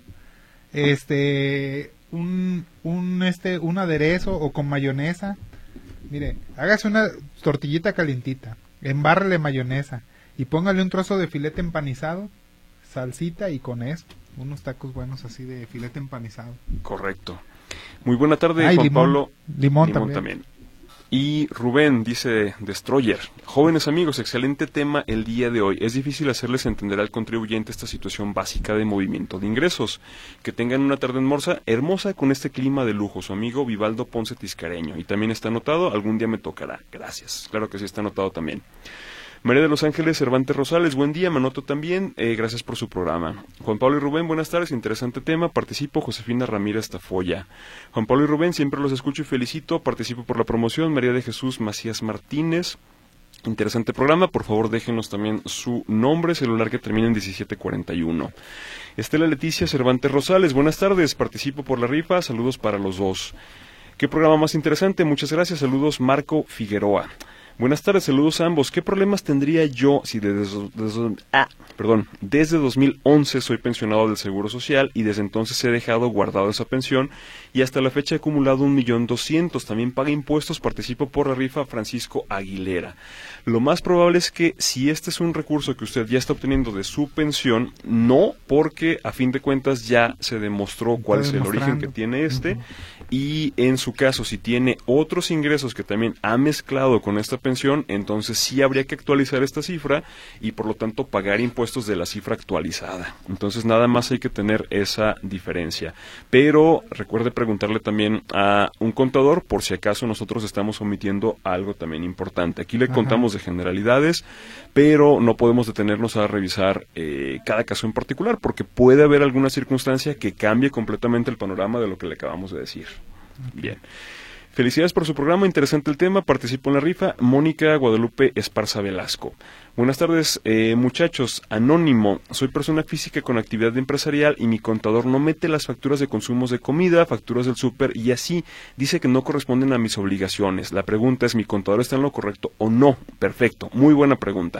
este, un, un, este, un aderezo o con mayonesa. Mire, hágase una tortillita calientita, embárrele mayonesa y póngale un trozo de filete empanizado, salsita y con eso, unos tacos buenos así de filete empanizado. Correcto. Muy buena tarde, Ay, Juan limón, Pablo. Limón, Limón también. también. Y Rubén dice Destroyer, jóvenes amigos, excelente tema el día de hoy. Es difícil hacerles entender al contribuyente esta situación básica de movimiento de ingresos. Que tengan una tarde hermosa, hermosa con este clima de lujo. Su amigo Vivaldo Ponce Tiscareño. Y también está anotado, algún día me tocará. Gracias. Claro que sí está anotado también. María de Los Ángeles Cervantes Rosales, buen día, me anoto también, eh, gracias por su programa. Juan Pablo y Rubén, buenas tardes, interesante tema, participo, Josefina Ramírez Tafoya. Juan Pablo y Rubén, siempre los escucho y felicito, participo por la promoción, María de Jesús Macías Martínez, interesante programa, por favor déjenos también su nombre, celular que termina en diecisiete cuarenta y uno. Estela Leticia Cervantes Rosales, buenas tardes, participo por la rifa, saludos para los dos. ¿Qué programa más interesante? Muchas gracias, saludos Marco Figueroa. Buenas tardes, saludos a ambos. ¿Qué problemas tendría yo si desde, desde, ah, perdón, desde dos mil once soy pensionado del Seguro Social y desde entonces he dejado guardado esa pensión y hasta la fecha he acumulado un millón doscientos? También paga impuestos, participo por la rifa Francisco Aguilera. Lo más probable es que si este es un recurso que usted ya está obteniendo de su pensión, no, porque a fin de cuentas ya se demostró cuál es el origen que tiene este. Uh-huh. Y en su caso, si tiene otros ingresos que también ha mezclado con esta pensión, entonces sí habría que actualizar esta cifra y por lo tanto pagar impuestos de la cifra actualizada. Entonces nada más hay que tener esa diferencia. Pero recuerde preguntarle también a un contador por si acaso nosotros estamos omitiendo algo también importante. Aquí le Ajá. contamos de generalidades, pero no podemos detenernos a revisar eh, cada caso en particular porque puede haber alguna circunstancia que cambie completamente el panorama de lo que le acabamos de decir. Okay. Bien. Felicidades por su programa, interesante el tema, participo en la rifa, Mónica Guadalupe Esparza Velasco. Buenas tardes, eh, muchachos, anónimo, soy persona física con actividad empresarial y mi contador no mete las facturas de consumos de comida, facturas del súper y así, dice que no corresponden a mis obligaciones. La pregunta es, ¿mi contador está en lo correcto o no? Perfecto, muy buena pregunta.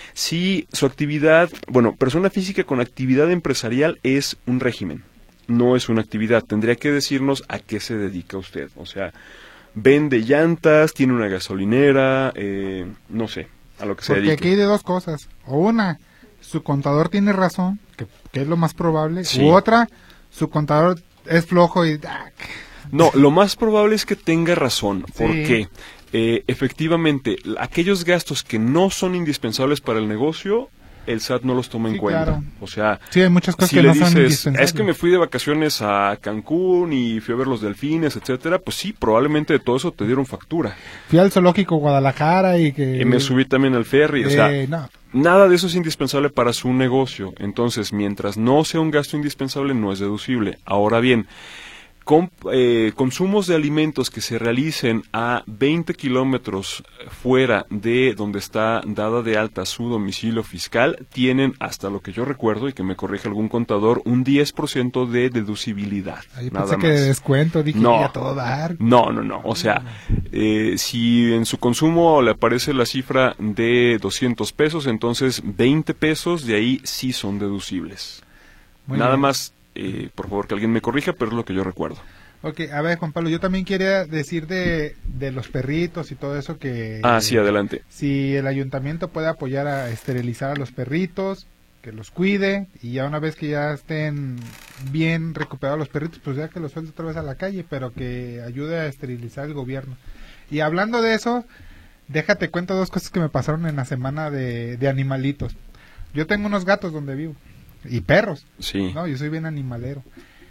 Si su actividad, bueno, persona física con actividad empresarial es un régimen. No es una actividad, tendría que decirnos a qué se dedica usted, o sea, vende llantas, tiene una gasolinera, eh, no sé, a lo que se dedique. Porque aquí hay de dos cosas, o una, su contador tiene razón, que, que es lo más probable, sí. U otra, su contador es flojo y... No, lo más probable es que tenga razón, ¿por sí. qué? Eh, efectivamente, aquellos gastos que no son indispensables para el negocio... el S A T no los toma sí, en cuenta. Claro. O sea, sí, hay muchas cosas si que le no dices, son indispensables. Es que me fui de vacaciones a Cancún y fui a ver los delfines, etcétera, pues sí, probablemente de todo eso te dieron factura. Fui al zoológico Guadalajara y que... Y me subí también al ferry, eh, o sea, no. nada de eso es indispensable para su negocio. Entonces, mientras no sea un gasto indispensable, no es deducible. Ahora bien, con, eh, consumos de alimentos que se realicen a veinte kilómetros fuera de donde está dada de alta su domicilio fiscal, tienen, hasta lo que yo recuerdo, y que me corrija algún contador, un diez por ciento de deducibilidad. Ahí nada pensé más. que de descuento, dije no, que a todo dar. No, no, no, o sea, eh, si en su consumo le aparece la cifra de doscientos pesos, entonces veinte pesos de ahí sí son deducibles. Muy nada bien. más... Eh, por favor que alguien me corrija, pero es lo que yo recuerdo. Ok, a ver Juan Pablo, yo también quería decir de, de los perritos y todo eso que... Ah, sí, adelante. Si el ayuntamiento puede apoyar a esterilizar a los perritos, que los cuide, y ya una vez que ya estén bien recuperados los perritos, pues ya que los suelte otra vez a la calle, pero que ayude a esterilizar el gobierno. Y hablando de eso, déjate cuento dos cosas que me pasaron en la semana de, de animalitos. Yo tengo unos gatos donde vivo. Y perros. Sí. No, yo soy bien animalero.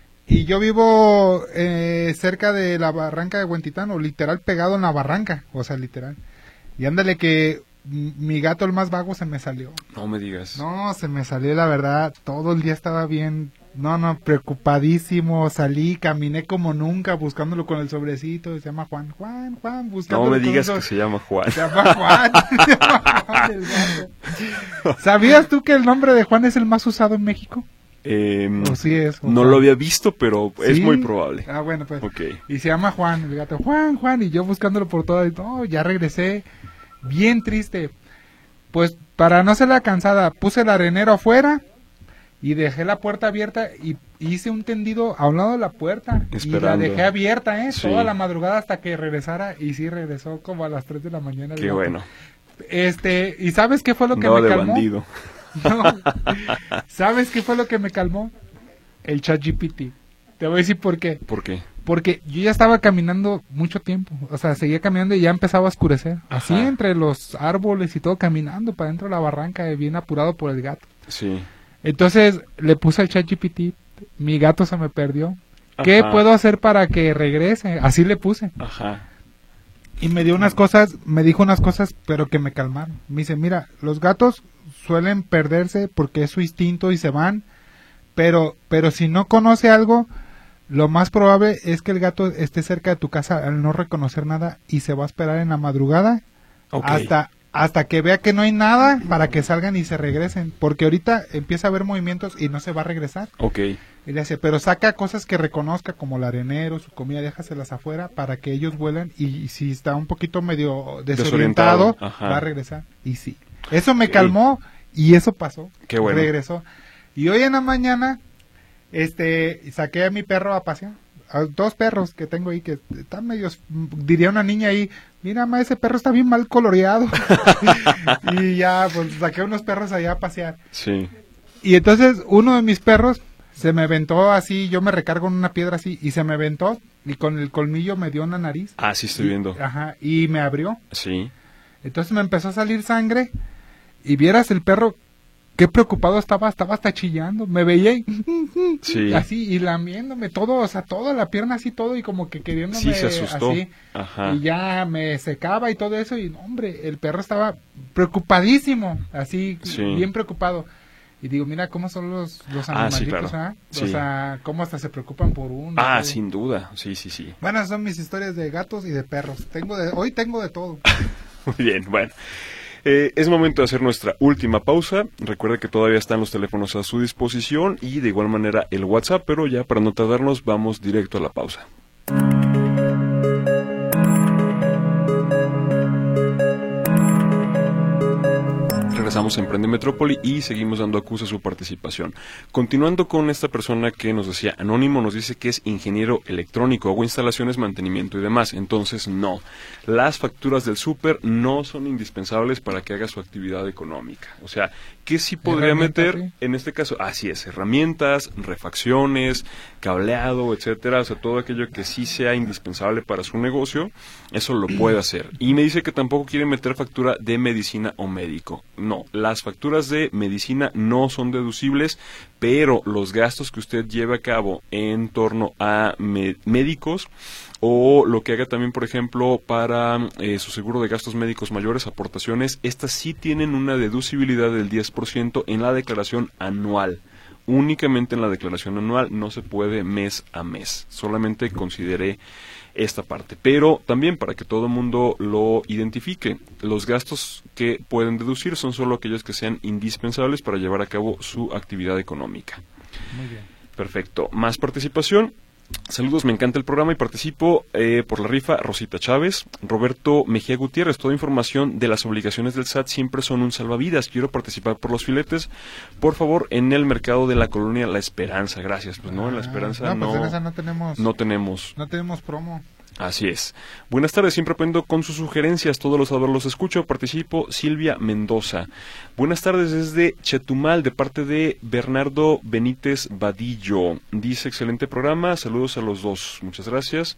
Y yo vivo eh, cerca de la barranca de Huentitán, o literal pegado en la barranca, o sea, literal. Y ándale que m- mi gato, el más vago, se me salió. No me digas. No, se me salió, la verdad, todo el día estaba bien, no, no, preocupadísimo, salí, caminé como nunca, buscándolo con el sobrecito, se llama Juan, Juan, Juan, buscándolo. No me digas con que se llama Juan. Se llama Juan. Se llama Juan el gato. ¿Sabías tú que el nombre de Juan es el más usado en México? Eh, ¿O sí es? ¿O no Juan? Lo había visto, pero ¿Sí? es muy probable. Ah, bueno, pues. Okay. Y se llama Juan, el gato, Juan, Juan, y yo buscándolo por todo, y no, ya regresé, bien triste. Pues, para no ser la cansada, puse el arenero afuera, y dejé la puerta abierta y hice un tendido a un lado de la puerta. Esperando. Y la dejé abierta, ¿eh? Sí. Toda la madrugada hasta que regresara. Y sí, regresó como a las tres de la mañana. Qué bueno. Este, ¿y sabes qué fue lo que no, me de calmó? Bandido. No. ¿Sabes qué fue lo que me calmó? El ChatGPT. Te voy a decir por qué. ¿Por qué? Porque yo ya estaba caminando mucho tiempo, o sea, seguía caminando y ya empezaba a oscurecer. Así Ajá. entre los árboles y todo, caminando para dentro de la barranca, eh, bien apurado por el gato. Sí. Entonces le puse al ChatGPT, mi gato se me perdió. ¿Qué Ajá. puedo hacer para que regrese? Así le puse. Ajá. Y me dio unas cosas, me dijo unas cosas, pero que me calmaron. Me dice, mira, los gatos suelen perderse porque es su instinto y se van, pero, pero si no conoce algo, lo más probable es que el gato esté cerca de tu casa al no reconocer nada y se va a esperar en la madrugada Ok. hasta hasta que vea que no hay nada para que salgan y se regresen, porque ahorita empieza a haber movimientos y no se va a regresar. Ok. Y le dice, pero saca cosas que reconozca como el arenero, su comida, déjaselas afuera para que ellos vuelan y, y si está un poquito medio desorientado, Desorientado, ajá. va a regresar. Y sí, eso me Ok. calmó y eso pasó. Qué bueno. Regresó. Y hoy en la mañana, este, saqué a mi perro a pasear. A dos perros que tengo ahí que están medios, diría una niña ahí, mira, ma, ese perro está bien mal coloreado. Y ya, pues saqué unos perros allá a pasear. Sí. Y entonces uno de mis perros se me aventó así, yo me recargo en una piedra así, y se me aventó y con el colmillo me dio una nariz. Ah, sí estoy viendo. Ajá, y me abrió. Sí. Entonces me empezó a salir sangre y vieras el perro, qué preocupado estaba, estaba hasta chillando, me veía y, Sí. así y lamiéndome todo, o sea, toda la pierna así todo y como que queriéndome Sí, se asustó. así. Ajá. Y ya me secaba y todo eso y no, hombre, el perro estaba preocupadísimo, así, Sí. bien preocupado. Y digo, mira cómo son los, los Ah, sí, animalitos, claro. ¿ah? Sí. O sea, cómo hasta se preocupan por uno. Ah, todo. sin duda. Sí, sí, sí. Bueno, esas son mis historias de gatos y de perros. Tengo de, hoy tengo de todo. Muy bien, bueno. Eh, es momento de hacer nuestra última pausa. Recuerda que todavía están los teléfonos a su disposición y de igual manera el WhatsApp, pero ya para no tardarnos vamos directo a la pausa. Regresamos a Emprende Metrópoli y seguimos dando acusa a su participación. Continuando con esta persona que nos decía anónimo, nos dice que es ingeniero electrónico, hago instalaciones, mantenimiento y demás. Entonces, no. Las facturas del súper no son indispensables para que haga su actividad económica. O sea, ¿qué sí podría Herramientas, meter sí. en este caso? Así es, herramientas, refacciones, cableado, etcétera. O sea, todo aquello que sí sea indispensable para su negocio, eso lo puede hacer. Y me dice que tampoco quiere meter factura de medicina o médico. No, las facturas de medicina no son deducibles, pero los gastos que usted lleve a cabo en torno a me- médicos o lo que haga también, por ejemplo, para eh, su seguro de gastos médicos mayores, aportaciones, estas sí tienen una deducibilidad del diez por ciento en la declaración anual. Únicamente en la declaración anual, no se puede mes a mes. Solamente consideré esta parte. Pero también para que todo el mundo lo identifique, los gastos que pueden deducir son solo aquellos que sean indispensables para llevar a cabo su actividad económica. Muy bien. Perfecto. Más participación. Saludos, me encanta el programa y participo eh, por la rifa. Rosita Chávez, Roberto Mejía Gutiérrez, toda información de las obligaciones del S A T siempre son un salvavidas. Quiero participar por los filetes, por favor, en el mercado de la colonia La Esperanza. Gracias. Pues no, en La Esperanza Ah, no, no, pues en esa no tenemos, no tenemos. no tenemos promo. Así es. Buenas tardes, siempre aprendo con sus sugerencias, todos los sábados los escucho, participo. Silvia Mendoza. Buenas tardes desde Chetumal, de parte de Bernardo Benítez Vadillo. Dice, excelente programa, saludos a los dos, muchas gracias.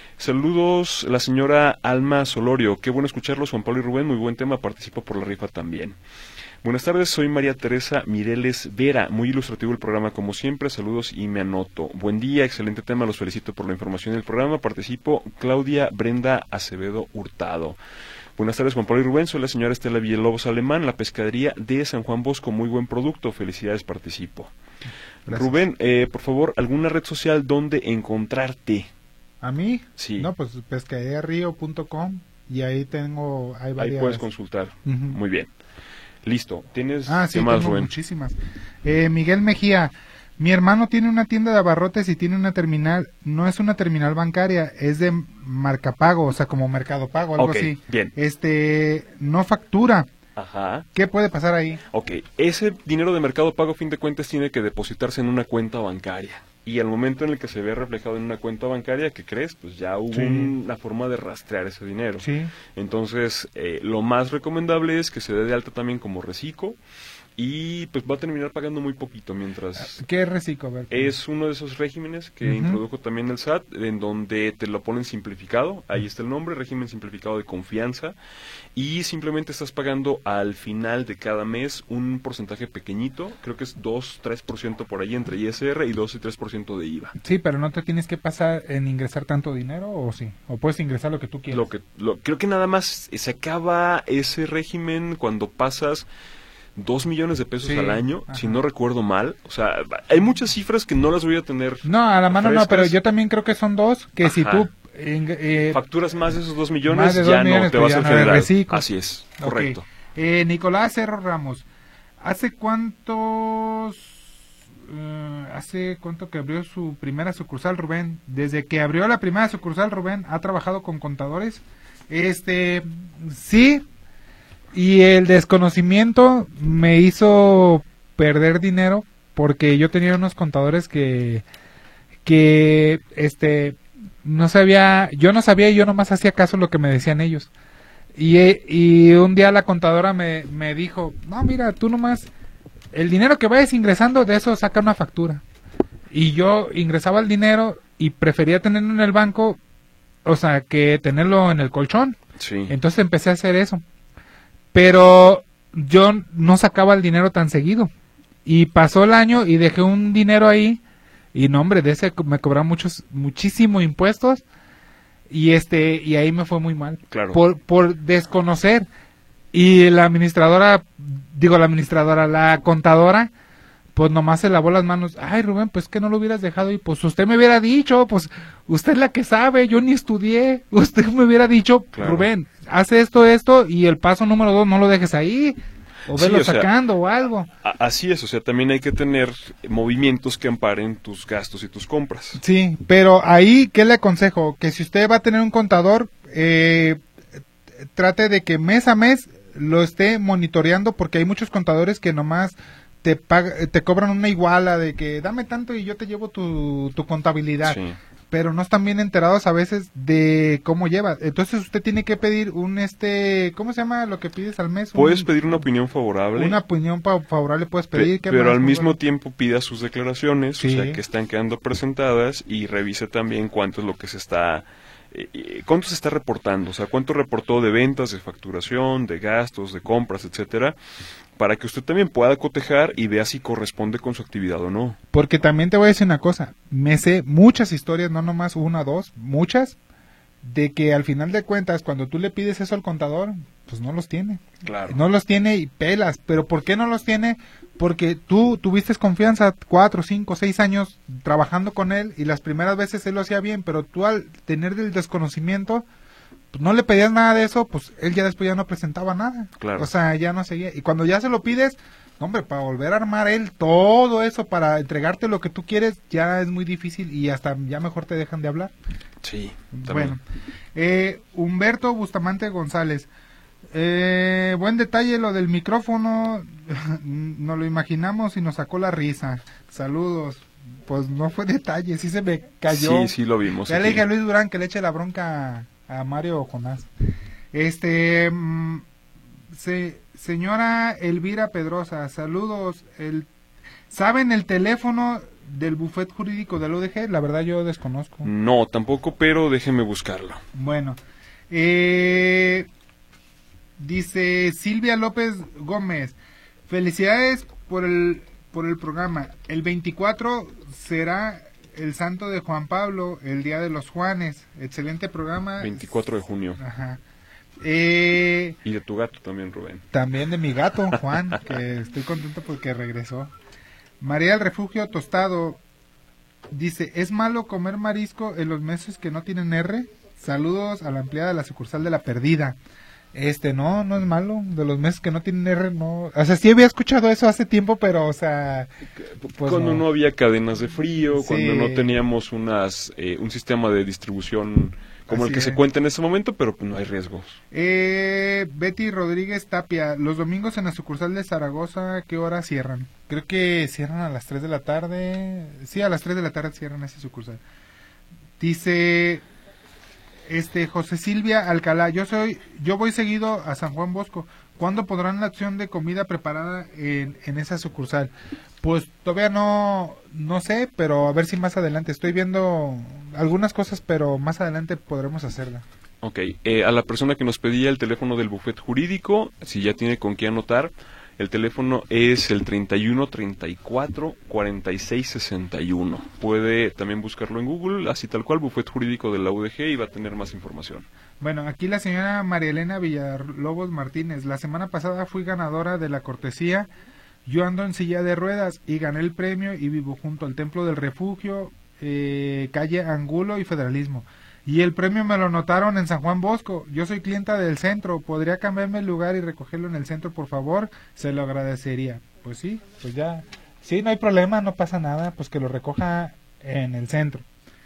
Saludos la señora Alma Solorio, qué bueno escucharlos, Juan Pablo y Rubén, muy buen tema, participo por la rifa también. Buenas tardes, soy María Teresa Mireles Vera, muy ilustrativo el programa como siempre, saludos y me anoto. Buen día, excelente tema, los felicito por la información del programa, participo Claudia Brenda Acevedo Hurtado. Buenas tardes, Juan Pablo y Rubén, soy la señora Estela Villalobos Alemán, la pescadería de San Juan Bosco, muy buen producto, felicidades, participo. Gracias. Rubén, eh, por favor, ¿alguna red social donde encontrarte? ¿A mí? Sí. No, pues pescaderío punto com y ahí tengo, hay Ahí varias. puedes consultar. Ujú. Muy bien. Listo. ¿Tienes Ah, qué sí, más, tengo Rubén? muchísimas. Eh, Miguel Mejía, mi hermano tiene una tienda de abarrotes y tiene una terminal, no es una terminal bancaria, es de marcapago, o sea, como Mercado Pago, algo Ok, así. bien. Este, no factura. Ajá. ¿Qué puede pasar ahí? Ok, ese dinero de Mercado Pago, a fin de cuentas, tiene que depositarse en una cuenta bancaria. Y al momento en el que se ve reflejado en una cuenta bancaria, ¿qué crees? Pues ya hubo Sí. una forma de rastrear ese dinero. Sí. Entonces, eh, lo más recomendable es que se dé de alta también como reciclo y pues va a terminar pagando muy poquito mientras... ¿Qué es reciclo? A ver. Es uno de esos regímenes que uh-huh. introdujo también el S A T, en donde te lo ponen simplificado, ahí está el nombre, régimen simplificado de confianza, y simplemente estás pagando al final de cada mes un porcentaje pequeñito, creo que es dos, tres por ciento por ahí entre I S R y dos y tres por ciento de I V A. Sí, pero no te tienes que pasar en ingresar tanto dinero, ¿o sí? ¿O puedes ingresar lo que tú quieras? Lo que, lo, creo que nada más se acaba ese régimen cuando pasas dos millones de pesos sí, al año, ajá. si no recuerdo mal. O sea, hay muchas cifras que no las voy a tener. No, a la mano frescas. No, pero yo también creo que son dos, que ajá. si tú... Eh, facturas más de esos dos millones, de dos ya millones, no, te vas al no federal. Así es, correcto. Okay. Eh, Nicolás Cerro Ramos, ¿hace cuántos... Uh, hace cuánto que abrió su primera sucursal, Rubén? Desde que abrió la primera sucursal, Rubén, ¿ha trabajado con contadores? Este, sí, y el desconocimiento me hizo perder dinero, porque yo tenía unos contadores que, que, este... no sabía, yo no sabía y yo nomás hacía caso a lo que me decían ellos. Y, y un día la contadora me, me dijo, no, mira, tú nomás, el dinero que vayas ingresando, de eso saca una factura. Y yo ingresaba el dinero y prefería tenerlo en el banco, o sea, que tenerlo en el colchón. Sí. Entonces empecé a hacer eso. Pero yo no sacaba el dinero tan seguido. Y pasó el año y dejé un dinero ahí. Y no, hombre, de ese me cobraron muchos, muchísimo impuestos, y este, y ahí me fue muy mal. Claro. Por, por desconocer. Y la administradora, digo la administradora, la contadora, pues nomás se lavó las manos. Ay, Rubén, pues que no lo hubieras dejado, y pues usted me hubiera dicho, pues usted es la que sabe, yo ni estudié, usted me hubiera dicho, claro. Rubén, hace esto, esto, y el paso número dos no lo dejes ahí. O verlo sí, o sacando sea, o algo. Así es, o sea, también hay que tener movimientos que amparen tus gastos y tus compras. Sí, pero ahí, ¿qué le aconsejo? Que si usted va a tener un contador, eh, trate de que mes a mes lo esté monitoreando, porque hay muchos contadores que nomás te paga, te cobran una iguala de que dame tanto y yo te llevo tu, tu contabilidad. Sí. Pero no están bien enterados a veces de cómo lleva. Entonces usted tiene que pedir un, este, ¿cómo se llama lo que pides al mes? Puedes un, pedir una opinión favorable. Una opinión favorable puedes pedir. Pe pero al mismo tiempo pida sus declaraciones, sí. o sea, que están quedando presentadas, y revise también cuánto es lo que se está, eh, cuánto se está reportando, o sea, cuánto reportó de ventas, de facturación, de gastos, de compras, etcétera, para que usted también pueda cotejar y vea si corresponde con su actividad o no. Porque también te voy a decir una cosa, me sé muchas historias, no nomás una o dos, muchas, de que al final de cuentas, cuando tú le pides eso al contador, pues no los tiene. Claro. No los tiene y pelas, pero ¿por qué no los tiene? Porque tú tuviste confianza cuatro, cinco, seis años trabajando con él, y las primeras veces él lo hacía bien, pero tú al tener el desconocimiento, pues no le pedías nada de eso, pues él ya después ya no presentaba nada. Claro. O sea, ya no seguía. Y cuando ya se lo pides, hombre, para volver a armar él todo eso, para entregarte lo que tú quieres, ya es muy difícil, y hasta ya mejor te dejan de hablar. Sí. También. Bueno, eh, Humberto Bustamante González. Eh, buen detalle lo del micrófono, nos lo imaginamos y nos sacó la risa. Saludos. Pues no fue detalle, sí se me cayó. Sí, sí lo vimos. Ya aquí le dije a Luis Durán que le eche la bronca a Mario Jonás. Este, mm, se, señora Elvira Pedrosa, saludos. El, ¿Saben el teléfono del bufet jurídico del U D G? La verdad yo desconozco. No, tampoco, pero déjeme buscarlo. Bueno, eh, dice Silvia López Gómez, felicidades por el, por el programa. El veinticuatro será el santo de Juan Pablo, el día de los Juanes. Excelente programa. veinticuatro de junio. Ajá. Eh, y de tu gato también, Rubén. También de mi gato, Juan, que estoy contento porque regresó. María del Refugio Tostado dice, ¿es malo comer marisco en los meses que no tienen R? Saludos a la empleada de la sucursal de La Perdida. Este, no, no es malo, de los meses que no tienen R, no. O sea, sí había escuchado eso hace tiempo, pero, o sea... Pues cuando no. no había cadenas de frío, sí. Cuando no teníamos unas eh, un sistema de distribución como Así el que es. se cuenta en este momento, pero pues no hay riesgos. Eh, Betty Rodríguez Tapia, los domingos en la sucursal de Zaragoza, ¿qué hora cierran? Creo que cierran a las tres de la tarde. Sí, a las tres de la tarde cierran esa sucursal. Dice... Este, José Silvia Alcalá, yo soy, yo voy seguido a San Juan Bosco. ¿Cuándo podrán la opción de comida preparada en, en esa sucursal? Pues todavía no, no sé, pero a ver si más adelante. Estoy viendo algunas cosas, pero más adelante podremos hacerla. Ok, eh, a la persona que nos pedía el teléfono del bufete jurídico, si ya tiene con qué anotar, el teléfono es el treinta y uno, treinta y cuatro, cuarenta y seis, sesenta y uno. Puede también buscarlo en Google, así tal cual, bufete jurídico de la U D G, y va a tener más información. Bueno, aquí la señora María Elena Villalobos Martínez. La semana pasada fui ganadora de la cortesía. Yo ando en silla de ruedas y gané el premio y vivo junto al Templo del Refugio, eh, calle Angulo y Federalismo. Y el premio me lo notaron en San Juan Bosco. Yo soy clienta del centro. ¿Podría cambiarme el lugar y recogerlo en el centro, por favor? Se lo agradecería. Pues sí, pues ya. Sí, no hay problema, no pasa nada. Pues que lo recoja en el centro.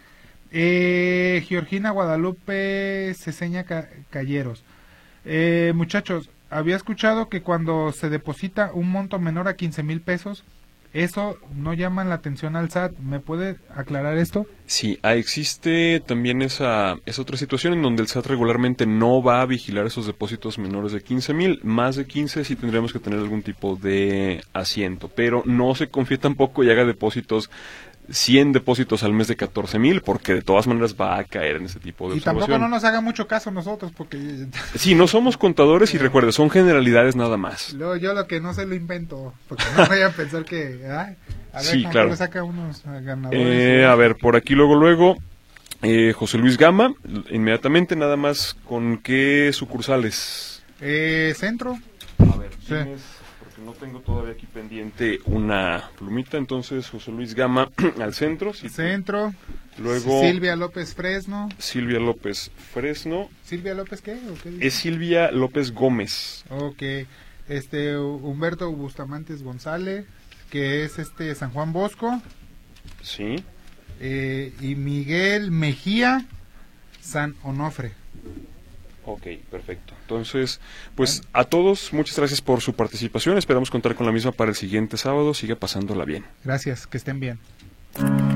Eh, Georgina Guadalupe Ceseña Ca Calleros. Eh, muchachos, había escuchado que cuando se deposita un monto menor a quince mil pesos, eso no llama la atención al S A T. ¿Me puede aclarar esto? Sí, ah, existe también esa, esa otra situación en donde el S A T regularmente no va a vigilar esos depósitos menores de quince mil. Más de quince sí tendríamos que tener algún tipo de asiento, pero no se confíe tampoco y haga depósitos, cien depósitos al mes de catorce mil, porque de todas maneras va a caer en ese tipo de y observación. Tampoco no nos haga mucho caso nosotros, porque... Sí, no somos contadores y recuerde, son generalidades nada más. Luego yo lo que no sé lo invento, porque no voy a pensar que... Ay, a ver, sí, ¿cómo claro. le saca unos ganadores? Eh, a ver, por aquí luego, luego, eh, José Luis Gama, inmediatamente, nada más, ¿con qué sucursales? Eh, centro. A ver, Sí. ¿tienes? Porque no tengo todavía aquí pendiente una plumita, entonces José Luis Gama al centro. Si Centro. Luego Silvia López Fresno. Silvia López Fresno. ¿Silvia López qué? ¿O qué dice? Es Silvia López Gómez. Ok. Este, Humberto Bustamantes González, que es este San Juan Bosco. Sí. Eh, y Miguel Mejía San Onofre. Ok, perfecto. Entonces, pues a todos, muchas gracias por su participación. Esperamos contar con la misma para el siguiente sábado. Sigue pasándola bien. Gracias, que estén bien.